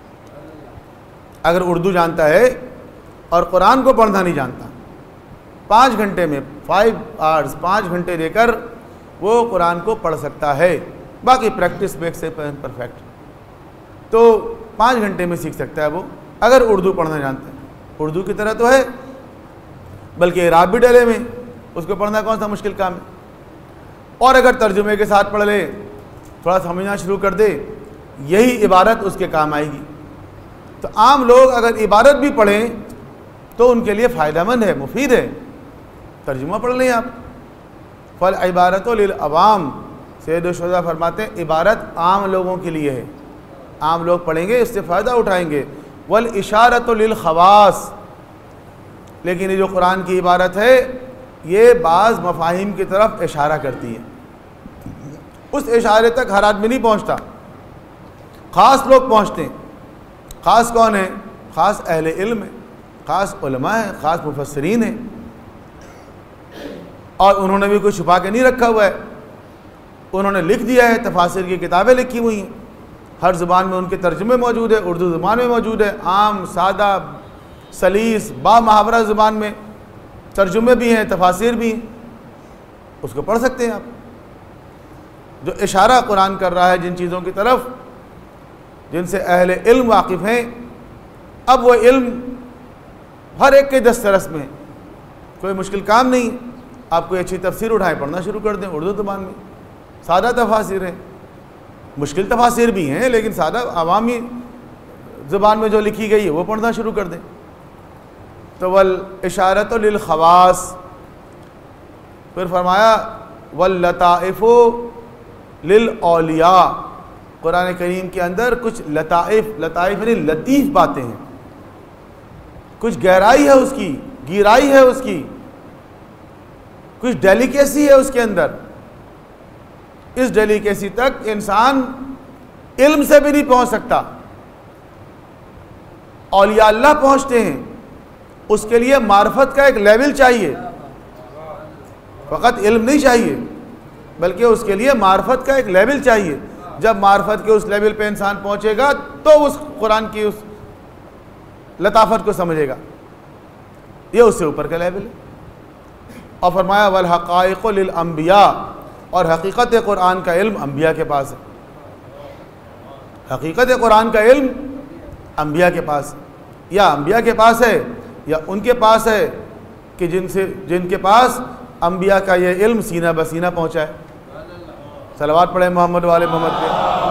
اگر اردو جانتا ہے اور قرآن کو پڑھنا نہیں جانتا، پانچ گھنٹے میں، فائیو آورس، پانچ گھنٹے دے کر وہ قرآن کو پڑھ سکتا ہے۔ باقی پریکٹس میکس اے پرفیکٹ، تو پانچ گھنٹے میں سیکھ سکتا ہے وہ، اگر اردو پڑھنا جانتا ہے۔ اردو کی طرح تو ہے، بلکہ اعراب بھی ڈلے میں، اس کو پڑھنا کون سا مشکل کام ہے۔ اور اگر ترجمے کے ساتھ پڑھ لے، تھوڑا سمجھنا شروع کر دے، یہی عبارت اس کے کام آئے گی۔ تو عام لوگ اگر عبارت بھی پڑھیں تو ان کے لیے فائدہ مند ہے، مفید ہے۔ ترجمہ پڑھ لیں آپ، فالعبارۃ للعوام، سید الشہداء فرماتے ہیں عبارت عام لوگوں کے لیے ہے، عام لوگ پڑھیں گے اس سے فائدہ اٹھائیں گے۔ والاشارۃ للخواص، لیکن یہ جو قرآن کی عبارت ہے یہ بعض مفاہیم کی طرف اشارہ کرتی ہے، اس اشارے تک ہر آدمی نہیں پہنچتا، خاص لوگ پہنچتے ہیں۔ خاص کون ہیں؟ خاص اہل علم ہیں، خاص علماء ہیں، خاص مفسرین ہیں، اور انہوں نے بھی کوئی چھپا کے نہیں رکھا ہوا ہے، انہوں نے لکھ دیا ہے، تفاسیر کی کتابیں لکھی ہوئی ہیں، ہر زبان میں ان کے ترجمے موجود ہیں، اردو زبان میں موجود ہے، عام سادہ سلیس با محاورہ زبان میں ترجمے بھی ہیں، تفاسیر بھی ہیں، اس کو پڑھ سکتے ہیں آپ۔ جو اشارہ قرآن کر رہا ہے جن چیزوں کی طرف جن سے اہل علم واقف ہیں، اب وہ علم ہر ایک کے دسترس میں، کوئی مشکل کام نہیں۔ آپ کوئی اچھی تفسیر اٹھائیں، پڑھنا شروع کر دیں اردو زبان میں، سادہ تفاسیر ہیں، مشکل تفاسیر بھی ہیں لیکن سادہ عوامی زبان میں جو لکھی گئی ہے وہ پڑھنا شروع کر دیں۔ تو والاشارۃ للخواص، پھر فرمایا واللطائف للاولیاء، قرآن کریم کے اندر کچھ لطائف، لطائف یعنی لطیف باتیں ہیں، کچھ گہرائی ہے اس کی، گہرائی ہے اس کی، کچھ ڈیلیکیسی ہے اس کے اندر. اس ڈیلیکیسی تک انسان علم سے بھی نہیں پہنچ سکتا. اولیاء اللہ پہنچتے ہیں، اس کے لیے معرفت کا ایک لیول چاہیے، فقط علم نہیں چاہیے بلکہ اس کے لیے معرفت کا ایک لیول چاہیے. جب معرفت کے اس لیول پہ انسان پہنچے گا تو اس قرآن کی اس لطافت کو سمجھے گا. یہ اس سے اوپر کا لیول ہے. اور فرمایا والحقائق للانبیاء، اور حقیقت قرآن کا علم انبیاء کے پاس ہے. حقیقت قرآن کا علم انبیاء کے پاس، یا انبیاء کے پاس ہے یا ان کے پاس ہے کہ جن سے جن کے پاس انبیاء کا یہ علم سینہ بسینہ پہنچا ہے. صلوات پڑھیں محمد والے محمد پہ.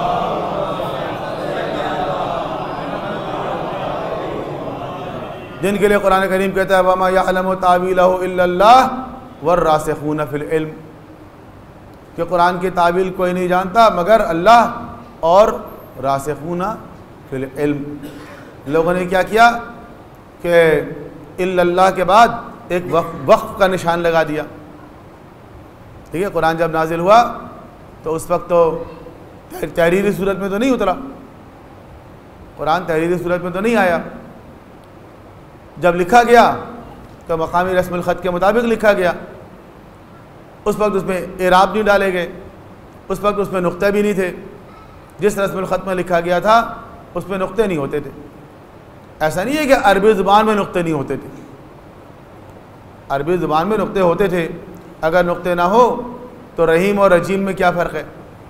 جن کے لیے قرآن کریم کہتا ہے وَمَا يَعْلَمُ تَعْوِيلَهُ إِلَّا اللَّهُ وَالرَّاسِخُونَ فِي الْعِلْمِ، کہ قرآن کی تعویل کوئی نہیں جانتا مگر اللہ اور راسخون فی العلم. لوگوں نے کیا کیا کہ الا اللہ کے بعد ایک وقف کا نشان لگا دیا. ٹھیک ہے، قرآن جب نازل ہوا تو اس وقت تو تحریری صورت میں تو نہیں اترا، قرآن تحریری صورت میں تو نہیں آیا. جب لکھا گیا تو مقامی رسم الخط کے مطابق لکھا گیا. اس وقت اس میں اعراب نہیں ڈالے گئے، اس وقت اس میں نقطے بھی نہیں تھے. جس رسم الخط میں لکھا گیا تھا اس میں نقطے نہیں ہوتے تھے. ایسا نہیں ہے کہ عربی زبان میں نقطے نہیں ہوتے تھے، عربی زبان میں نقطے ہوتے تھے. اگر نقطے نہ ہو تو رحیم اور رجیم میں کیا فرق ہے؟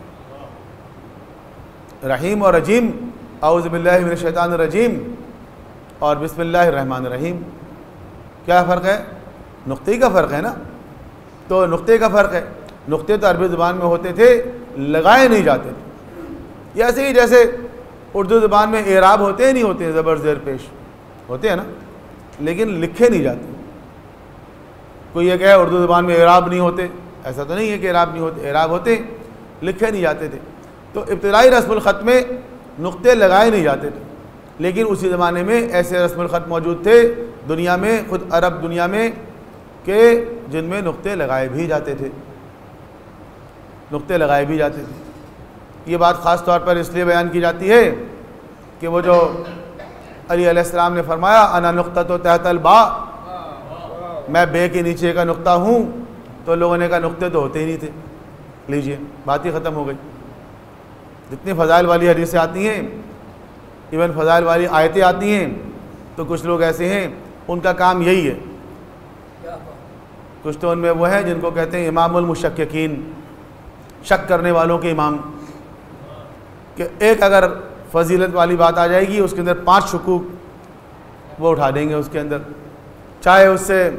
رحیم اور رجیم، اعوذ باللہ من الشیطان الرجیم اور بسم اللہ الرحمن الرحیم، کیا فرق ہے؟ نقطے کا فرق ہے نا. تو نقطے کا فرق ہے. نقطے تو عربی زبان میں ہوتے تھے، لگائے نہیں جاتے تھے. ایسے ہی جیسے اردو زبان میں اعراب ہوتے ہیں نہیں ہوتے ہیں، زبر زیر پیش ہوتے ہیں نا، لیکن لکھے نہیں جاتے. کوئی یہ کہے اردو زبان میں اعراب نہیں ہوتے، ایسا تو نہیں ہے کہ اعراب نہیں ہوتے، اعراب ہوتے، لکھے نہیں جاتے تھے. تو ابتدائی رسم الخط میں نقطے لگائے نہیں جاتے تھے، لیکن اسی زمانے میں ایسے رسم الخط موجود تھے دنیا میں، خود عرب دنیا میں، کہ جن میں نقطے لگائے بھی جاتے تھے، نقطے لگائے بھی جاتے تھے. یہ بات خاص طور پر اس لیے بیان کی جاتی ہے کہ وہ جو علی علیہ السلام نے فرمایا انا نقطۃ تحت الباء، میں بے کے نیچے کا نقطہ ہوں، تو لوگوں نے کہا نقطے تو ہوتے ہی نہیں تھے. لیجئے بات ہی ختم ہو گئی. جتنی فضائل والی حدیثیں آتی ہیں، ایون فضائل والی آیتیں آتی ہیں، تو کچھ لوگ ایسے ہیں ان کا کام یہی ہے. کچھ تو ان میں وہ ہیں جن کو کہتے ہیں امام المشککین، شک کرنے والوں کے امام، کہ ایک اگر فضیلت والی بات آ جائے گی اس کے اندر پانچ شکوک وہ اٹھا دیں گے اس کے اندر، چاہے اس سے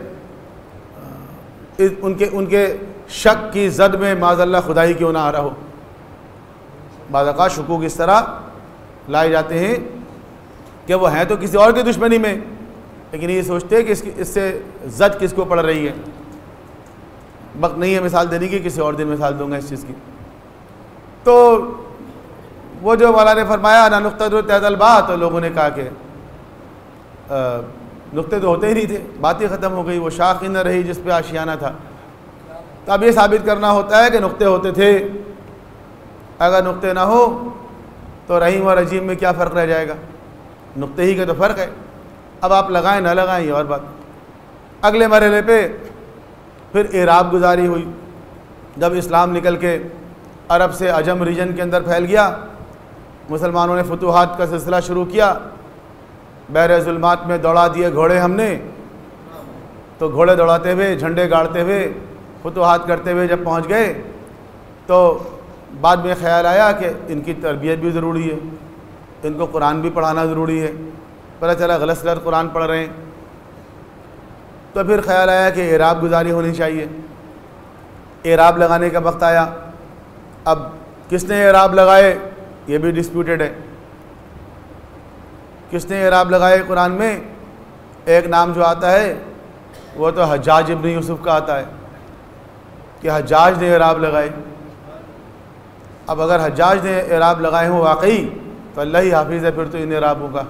ان کے ان کے شک کی زد میں معاذ اللہ خدائی کیوں نہ آ رہا ہو. بعض اوقات شکوک اس طرح لائے جاتے ہیں کہ وہ ہیں تو کسی اور کی دشمنی میں، لیکن یہ سوچتے ہیں کہ اس کی اس سے زد کس کو پڑ رہی ہے. وقت نہیں ہے مثال دینے کی، کسی اور دن مثال دوں گا اس چیز کی. تو وہ جو مولا نے فرمایا انا نقطۃ تحت الباء، تو لوگوں نے کہا کہ نقطے تو ہوتے ہی نہیں تھے، بات ہی ختم ہو گئی، وہ شاخ ہی نہ رہی جس پہ آشیانہ تھا. تو اب یہ ثابت کرنا ہوتا ہے کہ نقطے ہوتے تھے. اگر نقطے نہ ہو تو رحیم اور رجیم میں کیا فرق رہ جائے گا؟ نقطے ہی کا تو فرق ہے. اب آپ لگائیں نہ لگائیں یہ اور بات. اگلے مرحلے پہ پھر اعراب گزاری ہوئی. جب اسلام نکل کے عرب سے عجم ریجن کے اندر پھیل گیا، مسلمانوں نے فتوحات کا سلسلہ شروع کیا. بحر ظلمات میں دوڑا دیے گھوڑے ہم نے، تو گھوڑے دوڑاتے ہوئے، جھنڈے گاڑتے ہوئے، فتوحات کرتے ہوئے جب پہنچ گئے تو بعد میں خیال آیا کہ ان کی تربیت بھی ضروری ہے، ان کو قرآن بھی پڑھانا ضروری ہے. پتہ چلا غلط غلط قرآن پڑھ رہے ہیں. تو پھر خیال آیا کہ اعراب گزاری ہونی چاہیے. اعراب لگانے کا وقت آیا. اب کس نے اعراب لگائے یہ بھی ڈسپیوٹڈ ہے. کس نے اعراب لگائے قرآن میں؟ ایک نام جو آتا ہے وہ تو حجاج ابن یوسف کا آتا ہے کہ حجاج نے اعراب لگائے. اب اگر حجاج نے اعراب لگائے ہوں واقعی تو اللہ ہی حافظ ہے پھر تو ان اعرابوں کا.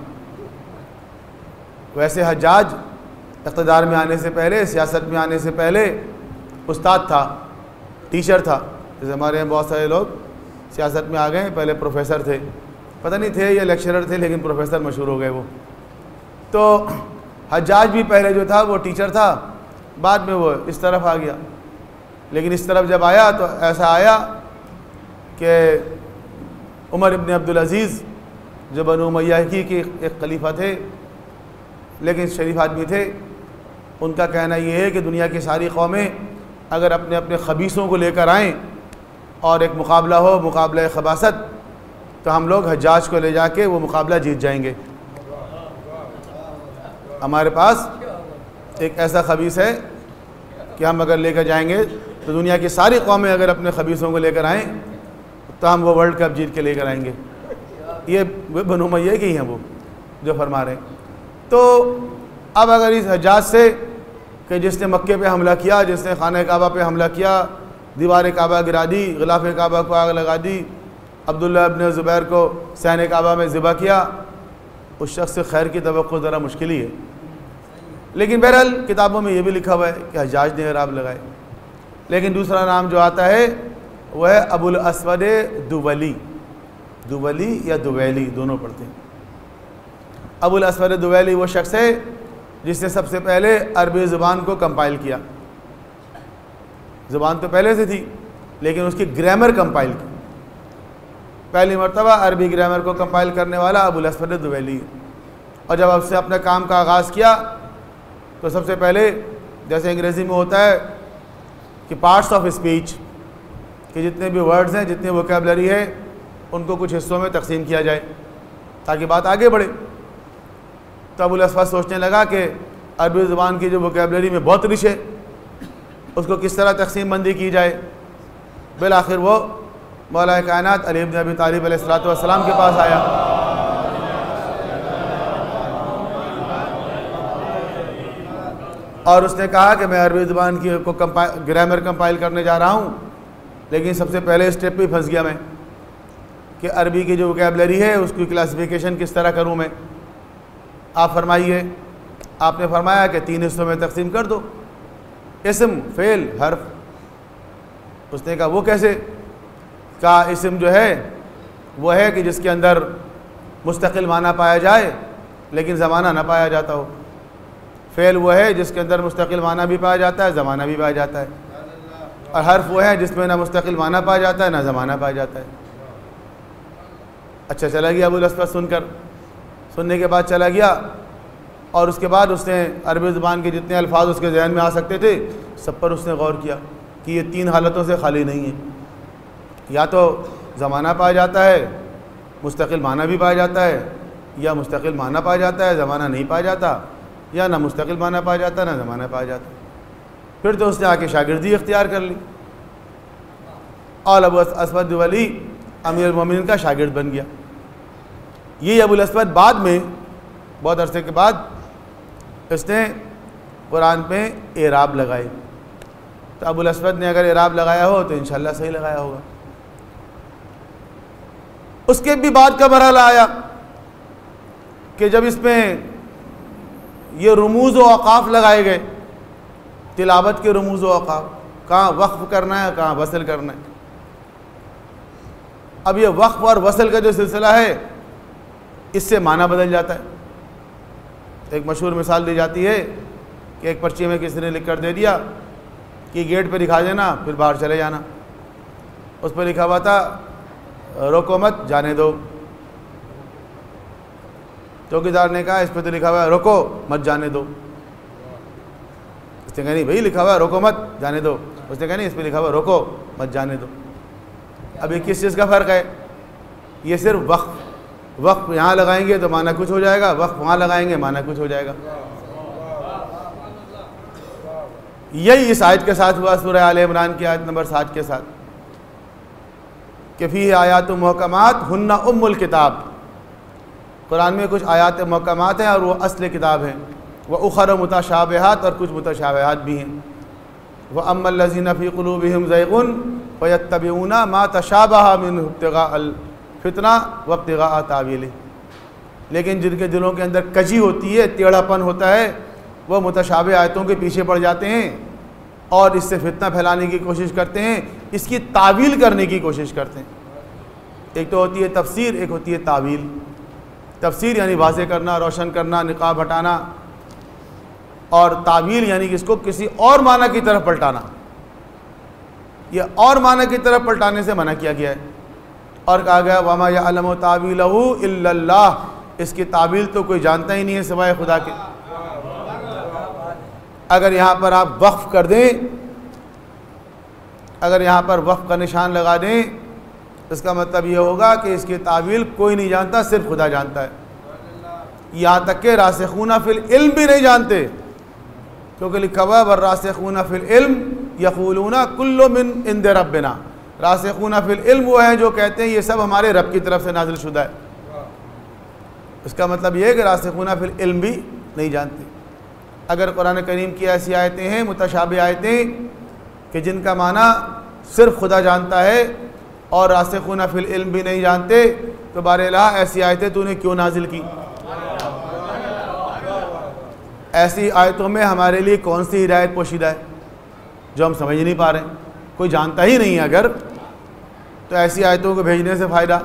ویسے حجاج اقتدار میں آنے سے پہلے، سیاست میں آنے سے پہلے استاد تھا، ٹیچر تھا. جیسے ہمارے یہاں بہت سارے لوگ سیاست میں آ گئے، پہلے پروفیسر تھے، پتہ نہیں تھے یا لیکچرر تھے لیکن پروفیسر مشہور ہو گئے وہ. تو حجاج بھی پہلے جو تھا وہ ٹیچر تھا، بعد میں وہ اس طرف آ گیا. لیکن اس طرف جب آیا تو ایسا آیا کہ عمر ابن عبدالعزیز جو بنو امیہ کی کے ایک خلیفہ تھے لیکن شریف آدمی تھے، ان کا کہنا یہ ہے کہ دنیا کی ساری قومیں اگر اپنے اپنے خبیثوں کو لے کر آئیں اور ایک مقابلہ ہو، مقابلہ خباثت، تو ہم لوگ حجاج کو لے جا کے وہ مقابلہ جیت جائیں گے. ہمارے پاس ایک ایسا خبیث ہے کہ ہم اگر لے کر جائیں گے تو دنیا کی ساری قومیں اگر اپنے خبیثوں کو لے کر آئیں تو ہم وہ ورلڈ کپ جیت کے لے کر آئیں گے. یہ بنو امیہ کی ہیں وہ جو فرما رہے ہیں. تو اب اگر اس حجاج سے کہ جس نے مکے پہ حملہ کیا، جس نے خانہ کعبہ پہ حملہ کیا، دیوار کعبہ گرا دی، غلاف کعبہ کو آگ لگا دی، عبداللہ ابن زبیر کو صحن کعبہ میں ذبح کیا، اس شخص سے خیر کی توقع ذرا مشکل ہی ہے. لیکن بہرحال کتابوں میں یہ بھی لکھا ہوا ہے کہ حجاج نے اعراب لگائے. لیکن دوسرا نام جو آتا ہے وہ ہے ابو الاسود دولی. دولی یا دویلی دونوں پڑھتے ہیں. ابو الاسود دویلی وہ شخص ہے جس نے سب سے پہلے عربی زبان کو کمپائل کیا. زبان تو پہلے سے تھی لیکن اس کی گرامر کمپائل کی. پہلی مرتبہ عربی گرامر کو کمپائل کرنے والا ابو الاسود دویلی ہے. اور جب اب سے اپنے کام کا آغاز کیا تو سب سے پہلے جیسے انگریزی میں ہوتا ہے کہ پارٹس آف اسپیچ، کہ جتنے بھی ورڈز ہیں، جتنے ووکیبلری ہے، ان کو کچھ حصوں میں تقسیم کیا جائے تاکہ بات آگے بڑھے. تو ابو الاسود سوچنے لگا کہ عربی زبان کی جو ووکیبلری میں بہت رش ہے اس کو کس طرح تقسیم بندی کی جائے. بالآخر وہ مولا کائنات علی بن ابی طالب علیہ الصلوۃ والسلام کے پاس آیا. اور اس نے کہا کہ میں عربی زبان کی کو گرامر کمپائل کرنے جا رہا ہوں، لیکن سب سے پہلے اسٹیپ پہ پھنس گیا میں کہ عربی کی جو ووکیبلری ہے اس کی کلاسیفیکیشن کس طرح کروں میں. آپ فرمائیے. آپ نے فرمایا کہ تین حصوں میں تقسیم کر دو، اسم، فعل، حرف. اس نے کہا وہ کیسے؟ کہا اسم جو ہے وہ ہے کہ جس کے اندر مستقل معنی پایا جائے لیکن زمانہ نہ پایا جاتا ہو. فعل وہ ہے جس کے اندر مستقل معنی بھی پایا جاتا ہے، زمانہ بھی پایا جاتا ہے. اور حرف وہ ہے جس میں نہ مستقل معنی پایا جاتا ہے نہ زمانہ پایا جاتا ہے. اچھا چلا گیا ابو الاسود سن کر. سننے کے بعد چلا گیا اور اس کے بعد اس نے عربی زبان کے جتنے الفاظ اس کے ذہن میں آ سکتے تھے سب پر اس نے غور کیا کہ یہ تین حالتوں سے خالی نہیں ہے. یا تو زمانہ پایا جاتا ہے، مستقل معنی بھی پایا جاتا ہے، یا مستقل معنی پایا جاتا ہے، زمانہ نہیں پایا جاتا، یا نہ مستقل معنی پایا جاتا نہ زمانہ پایا جاتا. پھر تو اس نے آ کے شاگردی اختیار کر لی اور ابو الاسود دولی امیر المومنین کا شاگرد بن گیا. یہ ابو الاسود بعد میں بہت عرصے کے بعد اس نے قرآن پہ اعراب لگائے. تو ابو الاسود نے اگر اعراب لگایا ہو تو انشاءاللہ صحیح لگایا ہوگا. اس کے بھی بعد کا مرحلہ آیا کہ جب اس میں یہ رموز و اوقاف لگائے گئے، تلاوت کے رموز و اوقاف، کہاں وقف کرنا ہے کہاں وصل کرنا ہے. اب یہ وقف اور وصل کا جو سلسلہ ہے اس سے معنی بدل جاتا ہے. ایک مشہور مثال دی جاتی ہے کہ ایک پرچی میں کسی نے لکھ کر دے دیا کہ گیٹ پہ دکھا دینا پھر باہر چلے جانا. اس پہ لکھا ہوا تھا روکو مت جانے دو. چوکیدار نے کہا اس پہ تو لکھا ہوا ہے روکو مت جانے دو. اس نے کہا نہیں بھائی لکھا ہوا ہے روکو مت جانے دو. اس نے کہا نہیں اس پہ لکھا ہوا ہے روکو مت جانے دو. اب یہ کس چیز کا فرق ہے؟ یہ صرف وقف. وقف یہاں لگائیں گے تو معنی کچھ ہو جائے گا، وقف وہاں لگائیں گے معنی کچھ ہو جائے گا. یہی اس آیت کے ساتھ ہوا سورہ آل عمران کی آیت نمبر ساٹھ کے ساتھ کہ فیہ آیات محکمات ہن ام الکتاب. قرآن میں کچھ آیات محکمات ہیں اور وہ اصل کتاب ہیں. وَأُخَرُ مُتَشَابِهَاتٌ، اور کچھ متشابہات بھی ہیں. وَأَمَّا الَّذِينَ فِي قُلُوبِهِمْ زَيْغٌ فَيَتَّبِعُونَ مَا تَشَابَهَ مِنْهُ ابْتِغَاءَ الْفِتْنَةِ وَابْتِغَاءَ تَأْوِيلِهِ، لیکن جن کے دلوں کے اندر کجی ہوتی ہے، ٹیڑھا پن ہوتا ہے، وہ متشابہ آیتوں کے پیچھے پڑ جاتے ہیں اور اس سے فتنہ پھیلانے کی کوشش کرتے ہیں، اس کی تعویل کرنے کی کوشش کرتے ہیں. ایک تو ہوتی ہے تفسیر، ایک ہوتی ہے تعویل. تفسیر یعنی واضح کرنا، روشن کرنا، نقاب ہٹانا، اور تعویل یعنی کہ اس کو کسی اور معنی کی طرف پلٹانا. یہ اور معنی کی طرف پلٹانے سے منع کیا گیا ہے، اور کہا گیا وَمَا يَعْلَمُ تَأْوِيلَهُ إِلَّا اللَّهُ، اس کی تعویل تو کوئی جانتا ہی نہیں ہے سوائے خدا کے. اگر یہاں پر آپ وقف کر دیں، اگر یہاں پر وقف کا نشان لگا دیں، اس کا مطلب یہ ہوگا کہ اس کی تعویل کوئی نہیں جانتا، صرف خدا جانتا ہے. یہاں تک کہ راسخون فی العلم بھی نہیں جانتے، کیونکہ لکھا ہوا والراسخون فی العلم یقولون کل من عند ربنا. راسخون فی العلم وہ ہیں جو کہتے ہیں یہ سب ہمارے رب کی طرف سے نازل شدہ ہے. اس کا مطلب یہ ہے کہ راسخون فی العلم بھی نہیں جانتے. اگر قرآن کریم کی ایسی آیتیں ہیں، متشابہ آیتیں، کہ جن کا معنی صرف خدا جانتا ہے اور راسخون فی العلم بھی نہیں جانتے، تو بار الہ ایسی آیتیں تو نے کیوں نازل کی؟ ایسی آیتوں میں ہمارے لیے کون سی ہدایت پوشیدہ ہے جو ہم سمجھ نہیں پا رہے ہیں؟ کوئی جانتا ہی نہیں ہے اگر، تو ایسی آیتوں کو بھیجنے سے فائدہ.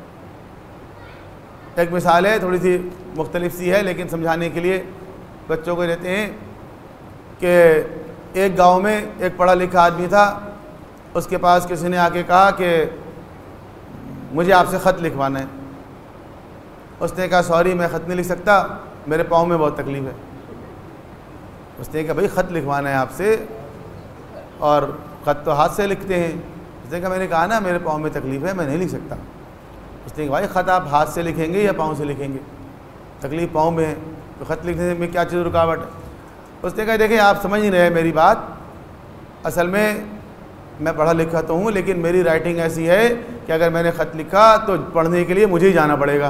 ایک مثال ہے، تھوڑی سی مختلف سی ہے لیکن سمجھانے کے لیے بچوں کو دیتے ہیں، کہ ایک گاؤں میں ایک پڑھا لکھا آدمی تھا. اس کے پاس کسی نے آ کے کہا کہ مجھے آپ سے خط لکھوانا ہے. اس نے کہا سوری میں خط نہیں لکھ سکتا، میرے پاؤں میں بہت تکلیف ہے. اس نے کہا بھائی خط لکھوانا ہے آپ سے، اور خط تو ہاتھ سے لکھتے ہیں. اس نے کہا میں نے کہا نا میرے پاؤں میں تکلیف ہے، میں نہیں لکھ سکتا. اس نے کہا بھائی خط آپ ہاتھ سے لکھیں گے یا پاؤں سے لکھیں گے؟ تکلیف پاؤں میں ہے تو خط لکھنے میں کیا چیز رکاوٹ ہے؟ اس نے کہا دیکھیں آپ سمجھ نہیں رہے میری بات، اصل میں میں پڑھا لکھا تو ہوں لیکن میری رائٹنگ ایسی ہے کہ اگر میں نے خط لکھا تو پڑھنے کے لیے مجھے ہی جانا پڑے گا،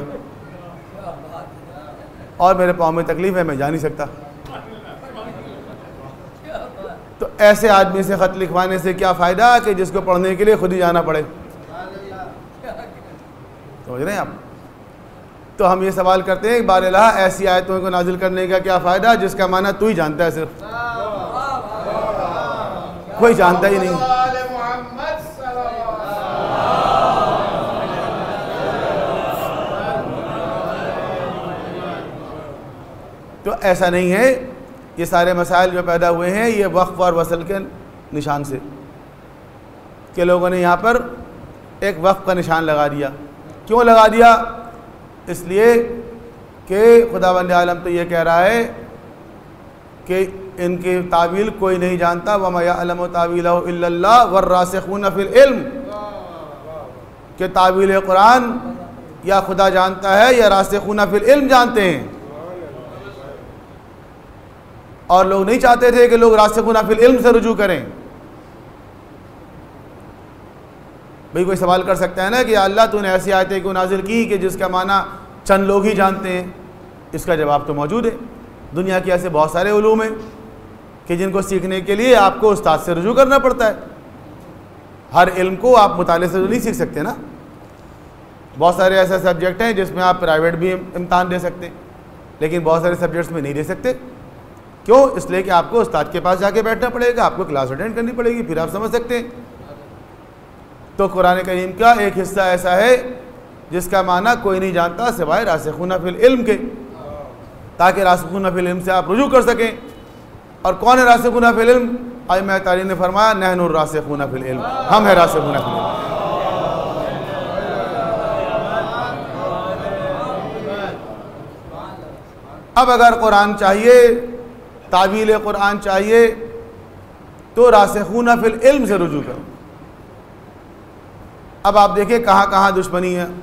اور میرے پاؤں میں تکلیف ہے، میں جا نہیں سکتا. تو ایسے آدمی سے خط لکھوانے سے کیا فائدہ کہ جس کو پڑھنے کے لیے خود ہی جانا پڑے؟ سمجھ رہے ہیں آپ؟ تو ہم یہ سوال کرتے ہیں بار الہ ایسی آیتوں کو نازل کرنے کا کیا فائدہ جس کا معنی تو ہی جانتا ہے، صرف کوئی جانتا ہی نہیں. تو ایسا نہیں ہے. یہ سارے مسائل جو پیدا ہوئے ہیں یہ وقف اور وصل کے نشان سے، کہ لوگوں نے یہاں پر ایک وقف کا نشان لگا دیا. کیوں لگا دیا؟ اس لیے کہ خداوند عالم تو یہ کہہ رہا ہے کہ ان کی تعویل کوئی نہیں جانتا. وَمَا يَعْلَمُ تَأْوِيلَهُ إِلَّا اللَّهُ وَالرَّاسِخُونَ فِي الْعِلْمِ، کہ تعویل قرآن یا خدا جانتا ہے یا راسخون فی العلم جانتے ہیں. اور لوگ نہیں چاہتے تھے کہ لوگ راسخون فی العلم سے رجوع کریں. بھئی کوئی سوال کر سکتا ہے نا کہ اللہ تو نے ایسی آیتیں کو نازل کی کہ جس کا معنی چند لوگ ہی جانتے ہیں. اس کا جواب تو موجود ہے. دنیا کے ایسے بہت سارے علوم ہیں کہ جن کو سیکھنے کے لیے آپ کو استاد سے رجوع کرنا پڑتا ہے. ہر علم کو آپ مطالعے سے نہیں سیکھ سکتے نا. بہت سارے ایسے سبجیکٹ ہیں جس میں آپ پرائیویٹ بھی امتحان دے سکتے ہیں، لیکن بہت سارے سبجیکٹس میں نہیں دے سکتے. کیوں؟ اس لیے کہ آپ کو استاد کے پاس جا کے بیٹھنا پڑے گا، آپ کو کلاس اٹینڈ کرنی پڑے گی، پھر آپ سمجھ سکتے ہیں. تو قرآن کریم کا ایک حصہ ایسا ہے جس کا معنی کوئی نہیں جانتا سوائے راسخون فی العلم کے، تاکہ راسخون فی العلم سے آپ رجوع کر سکیں. اور کون ہے راسخون فی العلم؟ ائمہ تاریخ نے فرمایا نحن الراسخون فی العلم، ہم ہیں راسخون فی العلم. اب اگر قرآن چاہیے، تعویل قرآن چاہیے، تو راسخون فی العلم سے رجوع کرو. اب آپ دیکھیں کہاں کہاں دشمنی ہے.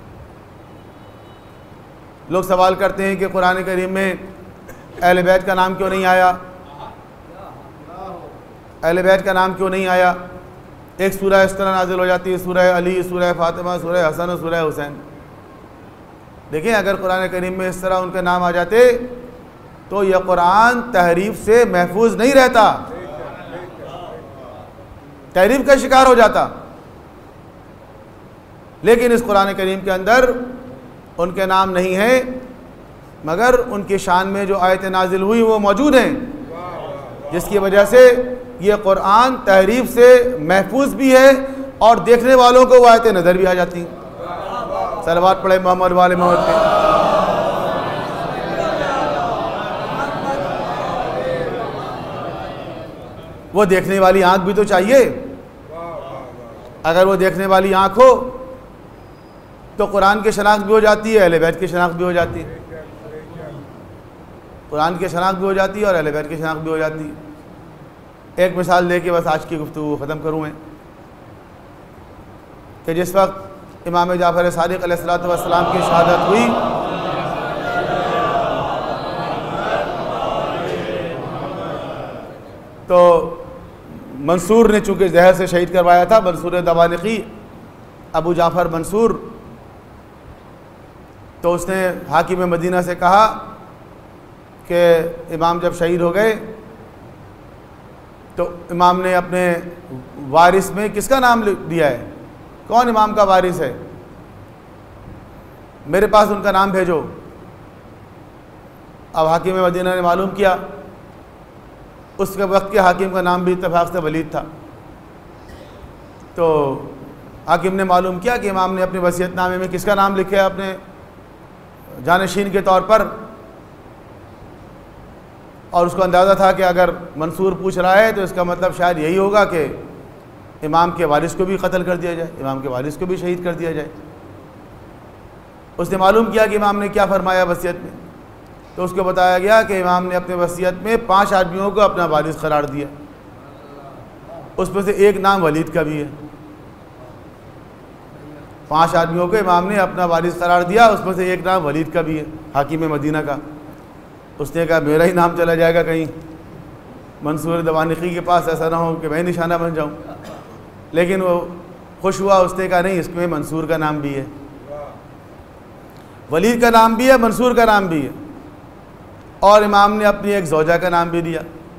لوگ سوال کرتے ہیں کہ قرآن کریم میں اہل بیت کا نام کیوں نہیں آیا، اہل بیت کا نام کیوں نہیں آیا. ایک سورہ اس طرح نازل ہو جاتی ہے، سورہ علی، سورہ فاطمہ، سورہ حسن اور سورہ حسین. دیکھیں اگر قرآن کریم میں اس طرح ان کے نام آ جاتے تو یہ قرآن تحریف سے محفوظ نہیں رہتا، تحریف کا شکار ہو جاتا۔ لیکن اس قرآن کریم کے اندر ان کے نام نہیں ہیں، مگر ان کی شان میں جو آیتیں نازل ہوئی وہ موجود ہیں، جس کی وجہ سے یہ قرآن تحریف سے محفوظ بھی ہے اور دیکھنے والوں کو وہ آیتیں نظر بھی آ جاتی ہیں۔ صلوات پڑھے محمد والے محمد پہ۔ وہ دیکھنے والی آنکھ بھی تو چاہیے، اگر وہ دیکھنے والی آنکھ ہو تو قرآن کی شناخت بھی ہو جاتی ہے، اہل بیت کی شناخت بھی ہو جاتی ہے، قرآن کی شناخت بھی ہو جاتی ہے اور اہل بیت کی شناخت بھی ہو جاتی ہے۔ ایک مثال دے کے بس آج کی گفتگو ختم کروں میں کہ جس وقت امام جعفر صادق علیہ الصلوۃ والسلام کی شہادت ہوئی تو منصور نے چونکہ زہر سے شہید کروایا تھا، منصور دوانقی، ابو جعفر منصور، تو اس نے حاکم مدینہ سے کہا کہ امام جب شہید ہو گئے تو امام نے اپنے وارث میں کس کا نام دیا ہے، کون امام کا وارث ہے، میرے پاس ان کا نام بھیجو۔ اب حاکم مدینہ نے معلوم کیا، اس کے وقت کے حاکم کا نام بھی اتفاق سے ولید تھا، تو حاکم نے معلوم کیا کہ امام نے اپنے وصیت نامے میں کس کا نام لکھا ہے اپنے جانشین کے طور پر، اور اس کو اندازہ تھا کہ اگر منصور پوچھ رہا ہے تو اس کا مطلب شاید یہی ہوگا کہ امام کے وارث کو بھی قتل کر دیا جائے، امام کے وارث کو بھی شہید کر دیا جائے۔ اس نے معلوم کیا کہ امام نے کیا فرمایا وصیت میں، تو اس کو بتایا گیا کہ امام نے اپنے وصیت میں پانچ آدمیوں کو اپنا وارث قرار دیا، اس میں سے ایک نام ولید کا بھی ہے۔ پانچ آدمیوں کو امام نے اپنا وارث قرار دیا، اس میں سے ایک نام ولید کا بھی ہے، حاکم مدینہ کا۔ اس نے کہا میرا ہی نام چلا جائے گا کہیں منصور دوانقی کے پاس، ایسا نہ ہو کہ میں نشانہ بن جاؤں۔ لیکن وہ خوش ہوا، اس نے کہا نہیں، اس میں منصور کا نام بھی ہے، ولید کا نام بھی ہے، منصور کا نام بھی ہے، اور امام نے اپنی ایک زوجہ کا نام بھی دیا،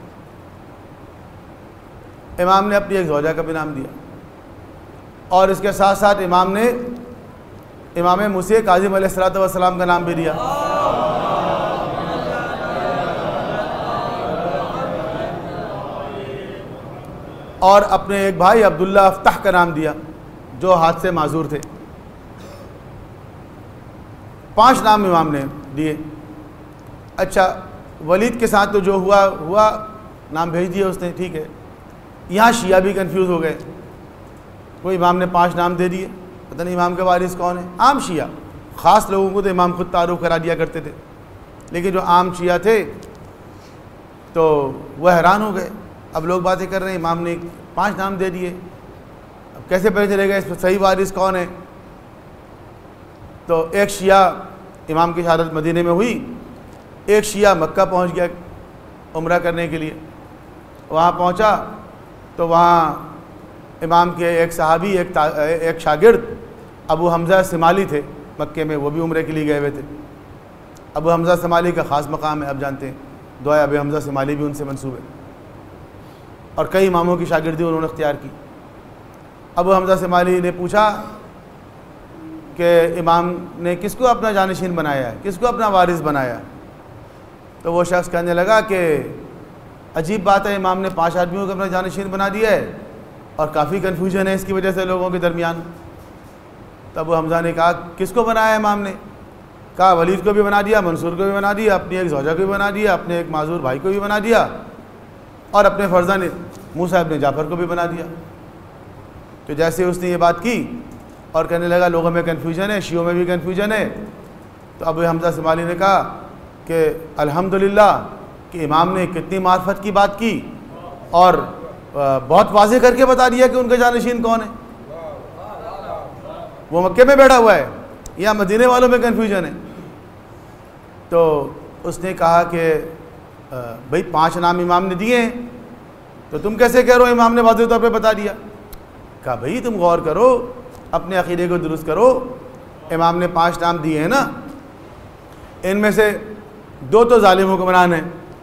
امام نے اپنی ایک زوجہ کا بھی نام دیا، اور اس کے ساتھ ساتھ امام نے امام موسیٰ کاظم علیہ الصلوۃ والسلام کا نام بھی دیا۔ اور اپنے ایک بھائی عبداللہ افتح کا نام دیا جو ہاتھ سے معذور تھے۔ پانچ نام امام نے دیے۔ اچھا، ولید کے ساتھ تو جو ہوا ہوا نام بھیج دیا اس نے، ٹھیک ہے۔ یہاں شیعہ بھی کنفیوز ہو گئے، کوئی امام نے پانچ نام دے دیے، پتہ نہیں امام کے وارث کون ہے۔ عام شیعہ، خاص لوگوں کو تو امام خود تعارف کرا دیا کرتے تھے، لیکن جو عام شیعہ تھے تو وہ حیران ہو گئے۔ اب لوگ باتیں کر رہے ہیں، امام نے پانچ نام دے دیے، اب کیسے پتہ چلے گا اس میں صحیح وارث کون ہے؟ تو ایک شیعہ، امام کی شہادت مدینے میں ہوئی، ایک شیعہ مکہ پہنچ گیا عمرہ کرنے کے لیے۔ وہاں پہنچا تو وہاں امام کے ایک صحابی، ایک ایک شاگرد ابو حمزہ سمالی تھے مکے میں، وہ بھی عمرے کے لیے گئے ہوئے تھے۔ ابو حمزہ سمالی کا خاص مقام ہے، آپ جانتے ہیں، دعائے ابو حمزہ سمالی بھی ان سے منسوب ہے، اور کئی اماموں کی شاگردی انہوں نے اختیار کی۔ ابو حمزہ سمالی نے پوچھا کہ امام نے کس کو اپنا جانشین بنایا ہے، کس کو اپنا وارث بنایا؟ تو وہ شخص کہنے لگا کہ عجیب بات ہے، امام نے پانچ آدمیوں کو اپنا جانشین بنا دیا ہے اور کافی کنفیوژن ہے اس کی وجہ سے لوگوں کے درمیان۔ تو ابو حمزہ نے کہا کس کو بنایا امام نے؟ کہا ولید کو بھی بنا دیا، منصور کو بھی بنا دیا، اپنی ایک زوجہ کو بھی بنا دیا، اپنے ایک معذور بھائی کو بھی بنا دیا، اور اپنے فرزند موسیٰ ابن جعفر کو بھی بنا دیا۔ تو جیسے اس نے یہ بات کی اور کہنے لگا لوگوں میں کنفیوژن ہے، شیعوں میں بھی کنفیوژن ہے، تو ابو حمزہ سمالی نے کہا کہ الحمدللہ کہ امام نے کتنی معرفت کی بات کی اور بہت واضح کر کے بتا دیا کہ ان کا جانشین کون ہے۔ وہ مکے میں بیٹھا ہوا ہے، یا مدینے والوں میں کنفیوژن ہے۔ تو اس نے کہا کہ بھئی پانچ نام امام نے دیے ہیں، تو تم کیسے کہہ رہو امام نے واضح طور پہ بتا دیا؟ کہا بھئی تم غور کرو، اپنے عقیدے کو درست کرو، امام نے پانچ نام دیے ہیں نا، ان میں سے دو تو ظالم حکمران ہیں،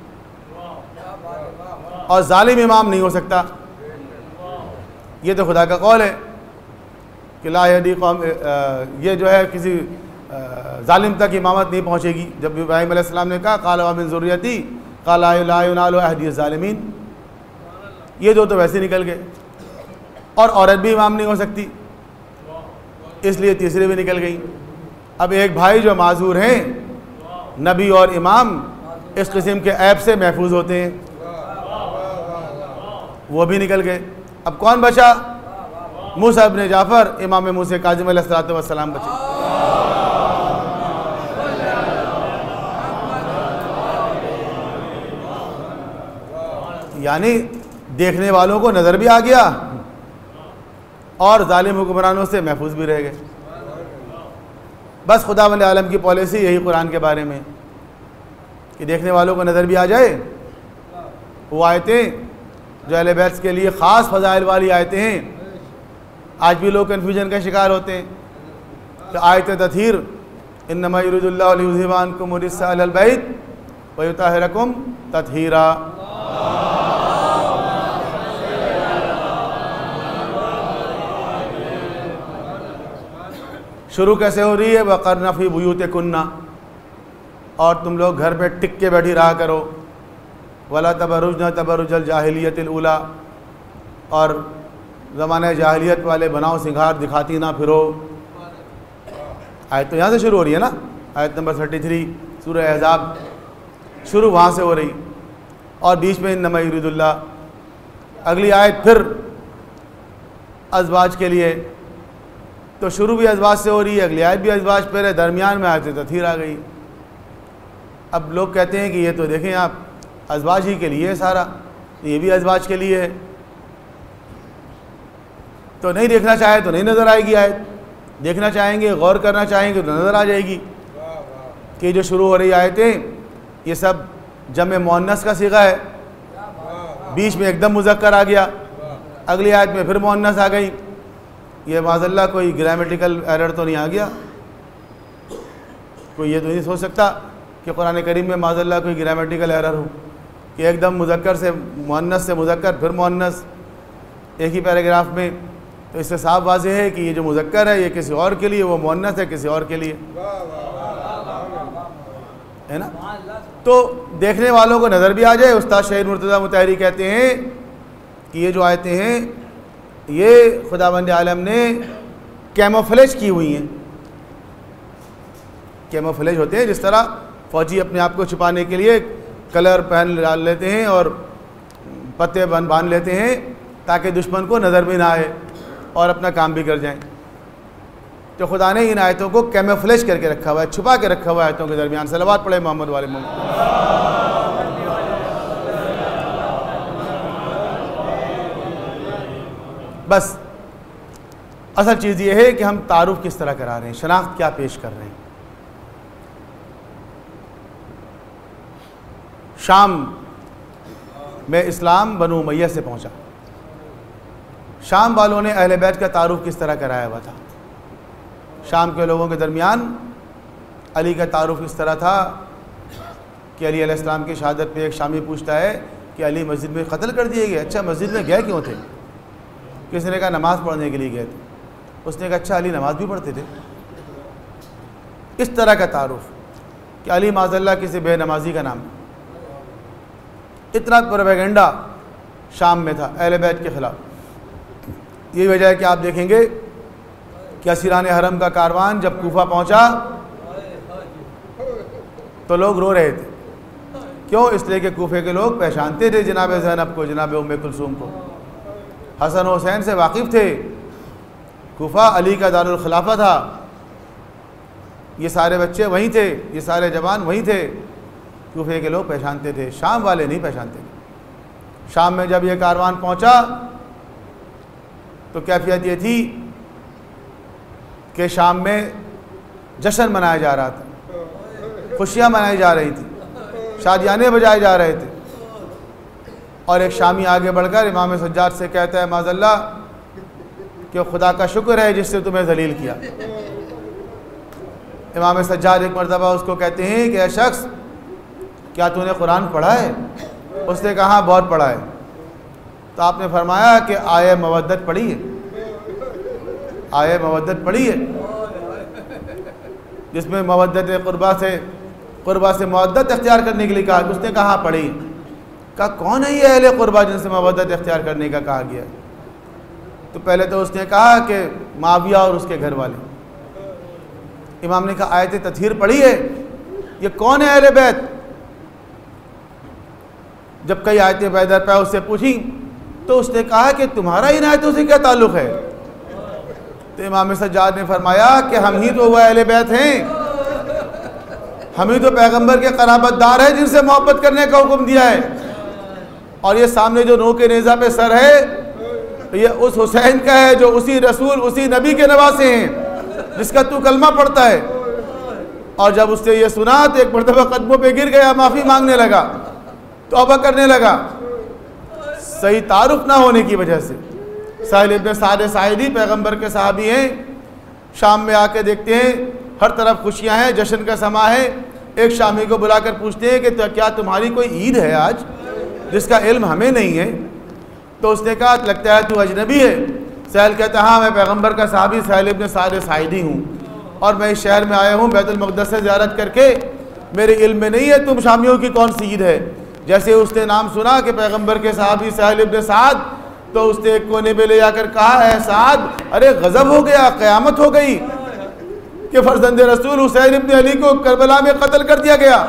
اور ظالم امام نہیں ہو سکتا. یہ تو خدا کا قول ہے کہ لا یہدی قوم، یہ جو ہے کسی ظالم تک امامت نہیں پہنچے گی. جب ابراہیم علیہ السلام نے کہا قال ومن ذریتی قال لا ینال عہدی الظالمین، یہ دو تو ویسے نکل گئے. اور عورت بھی امام نہیں ہو سکتی، اس لیے تیسرے بھی نکل گئی. اب ایک بھائی جو معذور ہیں، نبی اور امام اس قسم کے عیب سے محفوظ ہوتے ہیں، وہ بھی نکل گئے. اب کون بچا؟ موسیٰ ابن جعفر امام موسیٰ کاظم علیہ الصلوۃ والسلام بچے. یعنی دیکھنے والوں کو نظر بھی آ گیا اور ظالم حکمرانوں سے محفوظ بھی رہ گئے. بس خداوند عالم کی پالیسی یہی قرآن کے بارے میں کہ دیکھنے والوں کو نظر بھی آ جائے. وہ آیتیں جو اہل بیت کے لیے خاص فضائل والی آیتیں ہیں، آج بھی لوگ کنفیوژن کا شکار ہوتے ہیں کہ آیت تطہیر انما یرید اللہ لیذھب عنکم الرجس اہل البیت ویطہرکم تطہیرا. شروع کیسے ہو رہی ہے؟ وَقَرْنَ فِي بُيُوتِكُنَّ، اور تم لوگ گھر پہ ٹک کے بیٹھی رہا کرو. وَلَا تَبَرُّجْنَ تَبَرُّجَ الْجَاهِلِيَّةِ الْأُولَىٰ، اور زمانہ جاہلیت والے بناؤ سنگھار دکھاتی نہ پھرو. آیت تو یہاں سے شروع ہو رہی ہے نا، آیت نمبر تھرٹی تھری سورہ احزاب، شروع وہاں سے ہو رہی. اور بیچ میں انما یرید اللہ، اگلی آیت پھر ازواج کے لیے، تو شروع بھی ازواج سے ہو رہی ہے، اگلی آیت بھی ازواج پہ ہے، درمیان میں آیت تطہیر آ گئی. اب لوگ کہتے ہیں کہ یہ تو دیکھیں آپ ازواج ہی کے لیے ہے سارا، یہ بھی ازواج کے لیے ہے، تو نہیں دیکھنا چاہے تو نہیں نظر آئے گی آیت، دیکھنا چاہیں گے غور کرنا چاہیں گے تو نظر آ جائے گی کہ جو شروع ہو رہی آیتیں یہ سب جمع مؤنث کا صیغہ ہے. بیچ میں ایک دم مذکر آ گیا، اگلی آیت میں پھر مؤنث آ گئی. یہ معاذ اللہ کوئی گرامیٹیکل ایرر تو نہیں آ گیا؟ کوئی یہ تو نہیں سوچ سکتا کہ قرآن کریم میں معاذ اللہ کوئی گرامیٹیکل ایرر ہو کہ ایک دم مذکر سے مؤنث سے مذکر پھر مؤنث ایک ہی پیراگراف میں. تو اس سے صاف واضح ہے کہ یہ جو مذکر ہے یہ کسی اور کے لیے، وہ مؤنث ہے کسی اور کے لیے، ہے نا. تو دیکھنے والوں کو نظر بھی آ جائے. استاد شہید مرتضیٰ مطہری کہتے ہیں کہ یہ جو آیتیں ہیں یہ خداوند عالم نے کیموفلیج کی ہوئی ہیں. کیموفلیج ہوتے ہیں جس طرح فوجی اپنے آپ کو چھپانے کے لیے کلر پہن ڈال لیتے ہیں اور پتے بن باندھ لیتے ہیں تاکہ دشمن کو نظر بھی نہ آئے اور اپنا کام بھی کر جائیں. تو خدا نے ان آیتوں کو کیموفلیج کر کے رکھا ہوا ہے، چھپا کے رکھا ہوا ہے آیتوں کے درمیان. صلوات پڑھے محمد والے محمد. بس اصل چیز یہ ہے کہ ہم تعارف کس طرح کرا رہے ہیں، شناخت کیا پیش کر رہے ہیں. شام میں اسلام بنو امیہ سے پہنچا. شام والوں نے اہل بیت کا تعارف کس طرح کرایا ہوا تھا. شام کے لوگوں کے درمیان علی کا تعارف اس طرح تھا کہ علی علیہ السلام کی شہادت پہ ایک شامی پوچھتا ہے کہ علی مسجد میں قتل کر دیے گئے. اچھا مسجد میں گئے کیوں تھے؟ کسی نے کہا نماز پڑھنے کے لیے گئے تھے. اس نے کہا اچھا علی نماز بھی پڑھتے تھے. اس طرح کا تعارف کہ علی معاذ اللہ کسی بے نمازی کا نام. اتنا پروپیگنڈا شام میں تھا اہل بیت کے خلاف. یہی وجہ ہے کہ آپ دیکھیں گے کہ اسیران حرم کا کاروان جب کوفہ پہنچا تو لوگ رو رہے تھے. کیوں؟ اس لیے کہ کوفے کے لوگ پہچانتے تھے جناب زینب کو، جناب ام کلثوم کو، حسن و حسین سے واقف تھے. کوفہ علی کا دارالخلافہ تھا، یہ سارے بچے وہیں تھے، یہ سارے جوان وہیں تھے. کوفے کے لوگ پہچانتے تھے، شام والے نہیں پہچانتے تھے. شام میں جب یہ کاروان پہنچا تو کیفیت یہ تھی کہ شام میں جشن منایا جا رہا تھا، خوشیاں منائی جا رہی تھیں، شادیانے بجائے جا رہے تھے. اور ایک شامی آگے بڑھ کر امام سجاد سے کہتا ہے معاذ اللہ کہ خدا کا شکر ہے جس سے تمہیں ذلیل کیا. امام سجاد ایک مرتبہ اس کو کہتے ہیں کہ اے شخص کیا تو نے قرآن پڑھا ہے؟ اس نے کہا ہاں بہت پڑھا ہے۔ تو آپ نے فرمایا کہ آیہ مودت پڑھی ہے، آیہ مودت پڑھی ہے جس میں مودت قربا سے قربا سے مودت اختیار کرنے کے لیے کہا۔ اس نے کہا پڑھی۔ کہا کون ہے یہ اہل قربا جن سے مودت اختیار کرنے کا کہا گیا ہے؟ تو پہلے تو اس نے کہا کہ معاویہ اور اس کے گھر والے۔ امام نے کہا آیت تطہیر پڑھی ہے؟ یہ کون ہے اہل بیت؟ جب کئی آیتیں بیدر پہ اس سے پوچھی تو اس نے کہا کہ تمہارا ان آیتوں سے کیا تعلق ہے؟ تو امام سجاد نے فرمایا کہ ہم ہی تو وہ اہل بیت ہیں، ہم ہی تو پیغمبر کے قرابت دار ہیں جن سے محبت کرنے کا حکم دیا ہے، اور یہ سامنے جو نو کے نیزہ پہ سر ہے یہ اس حسین کا ہے جو اسی رسول اسی نبی کے نواسے ہیں جس کا تو کلمہ پڑھتا ہے۔ اور جب اس نے یہ سنا تو ایک مرتبہ قدموں پہ گر گیا، معافی مانگنے لگا، توبہ کرنے لگا، صحیح تعارف نہ ہونے کی وجہ سے۔ سہل ابن سعد ساعدی پیغمبر کے صحابی ہیں، شام میں آ کے دیکھتے ہیں ہر طرف خوشیاں ہیں، جشن کا سما ہے۔ ایک شامی کو بلا کر پوچھتے ہیں کہ کیا تمہاری کوئی عید ہے آج جس کا علم ہمیں نہیں ہے؟ تو اس نے کہا لگتا ہے تو اجنبی ہے۔ سہل کہتا ہاں میں پیغمبر کا صحابی سہل ابن سعد ساعدی ہوں، اور میں اس شہر میں آیا ہوں بیت المقدس سے زیارت کر کے، میرے علم میں نہیں ہے تم شامیوں کی کون سی عید ہے۔ جیسے اس نے نام سنا کہ پیغمبر کے صحابی سہل ابن سعد، تو اس نے ایک کونے پہ لے جا کر کہا اے سعد، ارے غضب ہو گیا، قیامت ہو گئی کہ فرزند رسول حسین ابن علی کو کربلا میں قتل کر دیا گیا،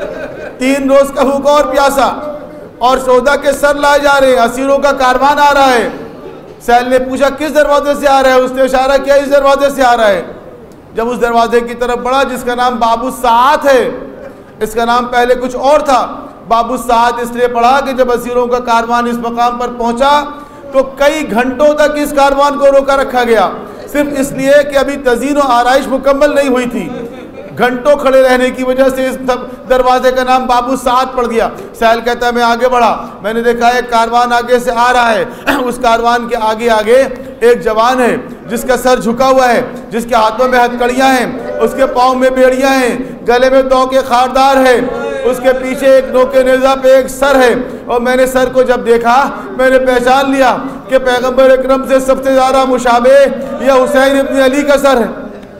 تین روز کا بھوکا اور پیاسا، اور سودا کے سر لائے جا رہے ہیں، اسیروں کا کاروان آ رہا ہے۔ سہل نے پوچھا کس دروازے سے آ رہا ہے؟ اس نے اشارہ کیا اس دروازے سے آ رہا ہے۔ جب اس دروازے کی طرف بڑھا جس کا نام باب الساعات ہے، اس کا نام پہلے کچھ اور تھا، باب الساعات اس لیے پڑھا کہ جب اسیروں کا کاروان اس مقام پر پہنچا تو کئی گھنٹوں تک اس کاروان کو روکا رکھا گیا، صرف اس لیے کہ ابھی تزئین و آرائش مکمل نہیں ہوئی تھی۔ گھنٹوں کھڑے رہنے کی وجہ سے اس دروازے کا نام باب الساعات پڑ گیا۔ سہل کہتا ہے میں آگے بڑھا، میں نے دیکھا ایک کاروان آگے سے آ رہا ہے، اس کاروان کے آگے آگے ایک جوان ہے جس کا سر جھکا ہوا ہے، جس کے ہاتھوں میں ہتھکڑیاں ہیں، اس کے پاؤں میں بیڑیاں ہیں، گلے میں دو کے خاردار ہے، اس کے پیچھے ایک نوکے نیزہ پہ ایک سر ہے۔ اور میں نے سر کو جب دیکھا میں نے پہچان لیا کہ پیغمبر اکرم سے سب سے زیادہ مشابہ یہ حسین ابن علی کا سر ہے۔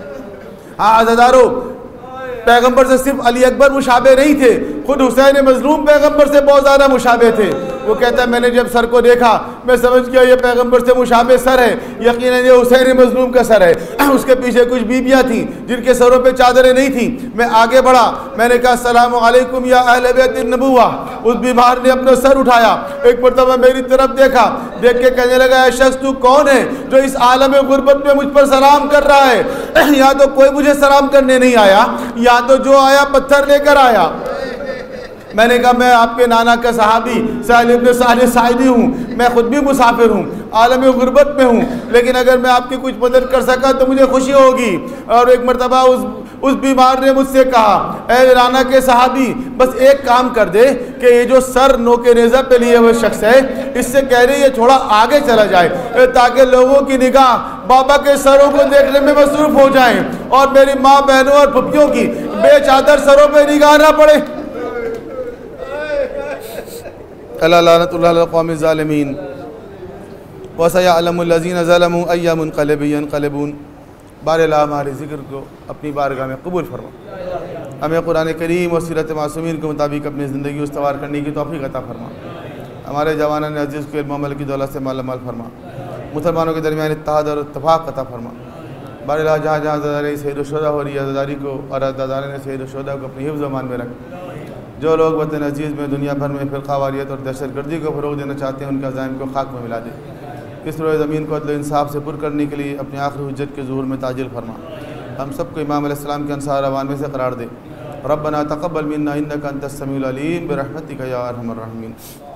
ہاں عزیزارو، پیغمبر سے صرف علی اکبر مشابہ نہیں تھے، خود حسین مظلوم پیغمبر سے بہت زیادہ مشابہ تھے۔ وہ کہتا ہے میں نے جب سر کو دیکھا میں سمجھ گیا یہ پیغمبر سے مشابہ سر ہے، یقیناً یہ حسین مظلوم کا سر ہے۔ اس کے پیچھے کچھ بیبیاں تھیں جن کے سروں پہ چادریں نہیں تھیں۔ میں آگے بڑھا، میں نے کہا السلام علیکم یا اہل بیت النبوہ۔ اس بیمار نے اپنا سر اٹھایا، ایک مرتبہ میری طرف دیکھا، دیکھ کے کہنے لگا اے شخص تو کون ہے جو اس عالم غربت میں مجھ پر سلام کر رہا ہے؟ یہاں تو کوئی مجھے سلام کرنے نہیں آیا، یہاں تو جو آیا پتھر لے کر آیا۔ میں نے کہا میں آپ کے نانا کا صحابی سہل ابن سعد ساعدی ہوں، میں خود بھی مسافر ہوں، عالم غربت میں ہوں، لیکن اگر میں آپ کی کچھ مدد کر سکا تو مجھے خوشی ہوگی۔ اور ایک مرتبہ اس اس بیمار نے مجھ سے کہا اے نانا کے صحابی بس ایک کام کر دے کہ یہ جو سر نوکے نیزہ پہ لیے ہوئے شخص ہے اس سے کہہ رہے یہ تھوڑا آگے چلا جائے تاکہ لوگوں کی نگاہ بابا کے سروں کو دیکھنے میں مصروف ہو جائیں اور میری ماں بہنوں اور پھپھیوں کی بے چادر سروں پہ نگاہ نہ پڑے۔ اللہ لعنت اللہ علی القوم الظالمین وسیعلم الذین ظلموا ای منقلب ینقلبون۔ بار اللہ ہمارے ذکر کو اپنی بارگاہ میں قبول فرما، ہمیں قرآن کریم اور سیرت معصومین کے مطابق اپنی زندگی استوار کرنے کی توفیق عطا فرما، ہمارے جوانان عزیز کو علم و عمل کی دولت سے مالا مال فرما، مسلمانوں کے درمیان اتحاد اور اتفاق عطا فرما۔ بار اللہ جہاں جہاں عزاداری شہید الشہداء ہو رہی ہے عزاداری کو اور عزادارین شہید الشہداء کو اپنی حفظ و امان میں رکھ۔ جو لوگ وطن عزیز میں دنیا بھر میں فرقہ واریت اور دہشت گردی کو فروغ دینا چاہتے ہیں ان کے عزائم کو خاک میں ملا دے۔ اس روئے زمین کو عدل و انصاف سے پر کرنے کے لیے اپنے آخری حجت کے ظہور میں تعجیل فرما۔ ہم سب کو امام علیہ السلام کے انصار اوان میں سے قرار دے۔ ربنا تقبل منا انک انت السمیع العلیم برحمتک یا ارحم الراحمین۔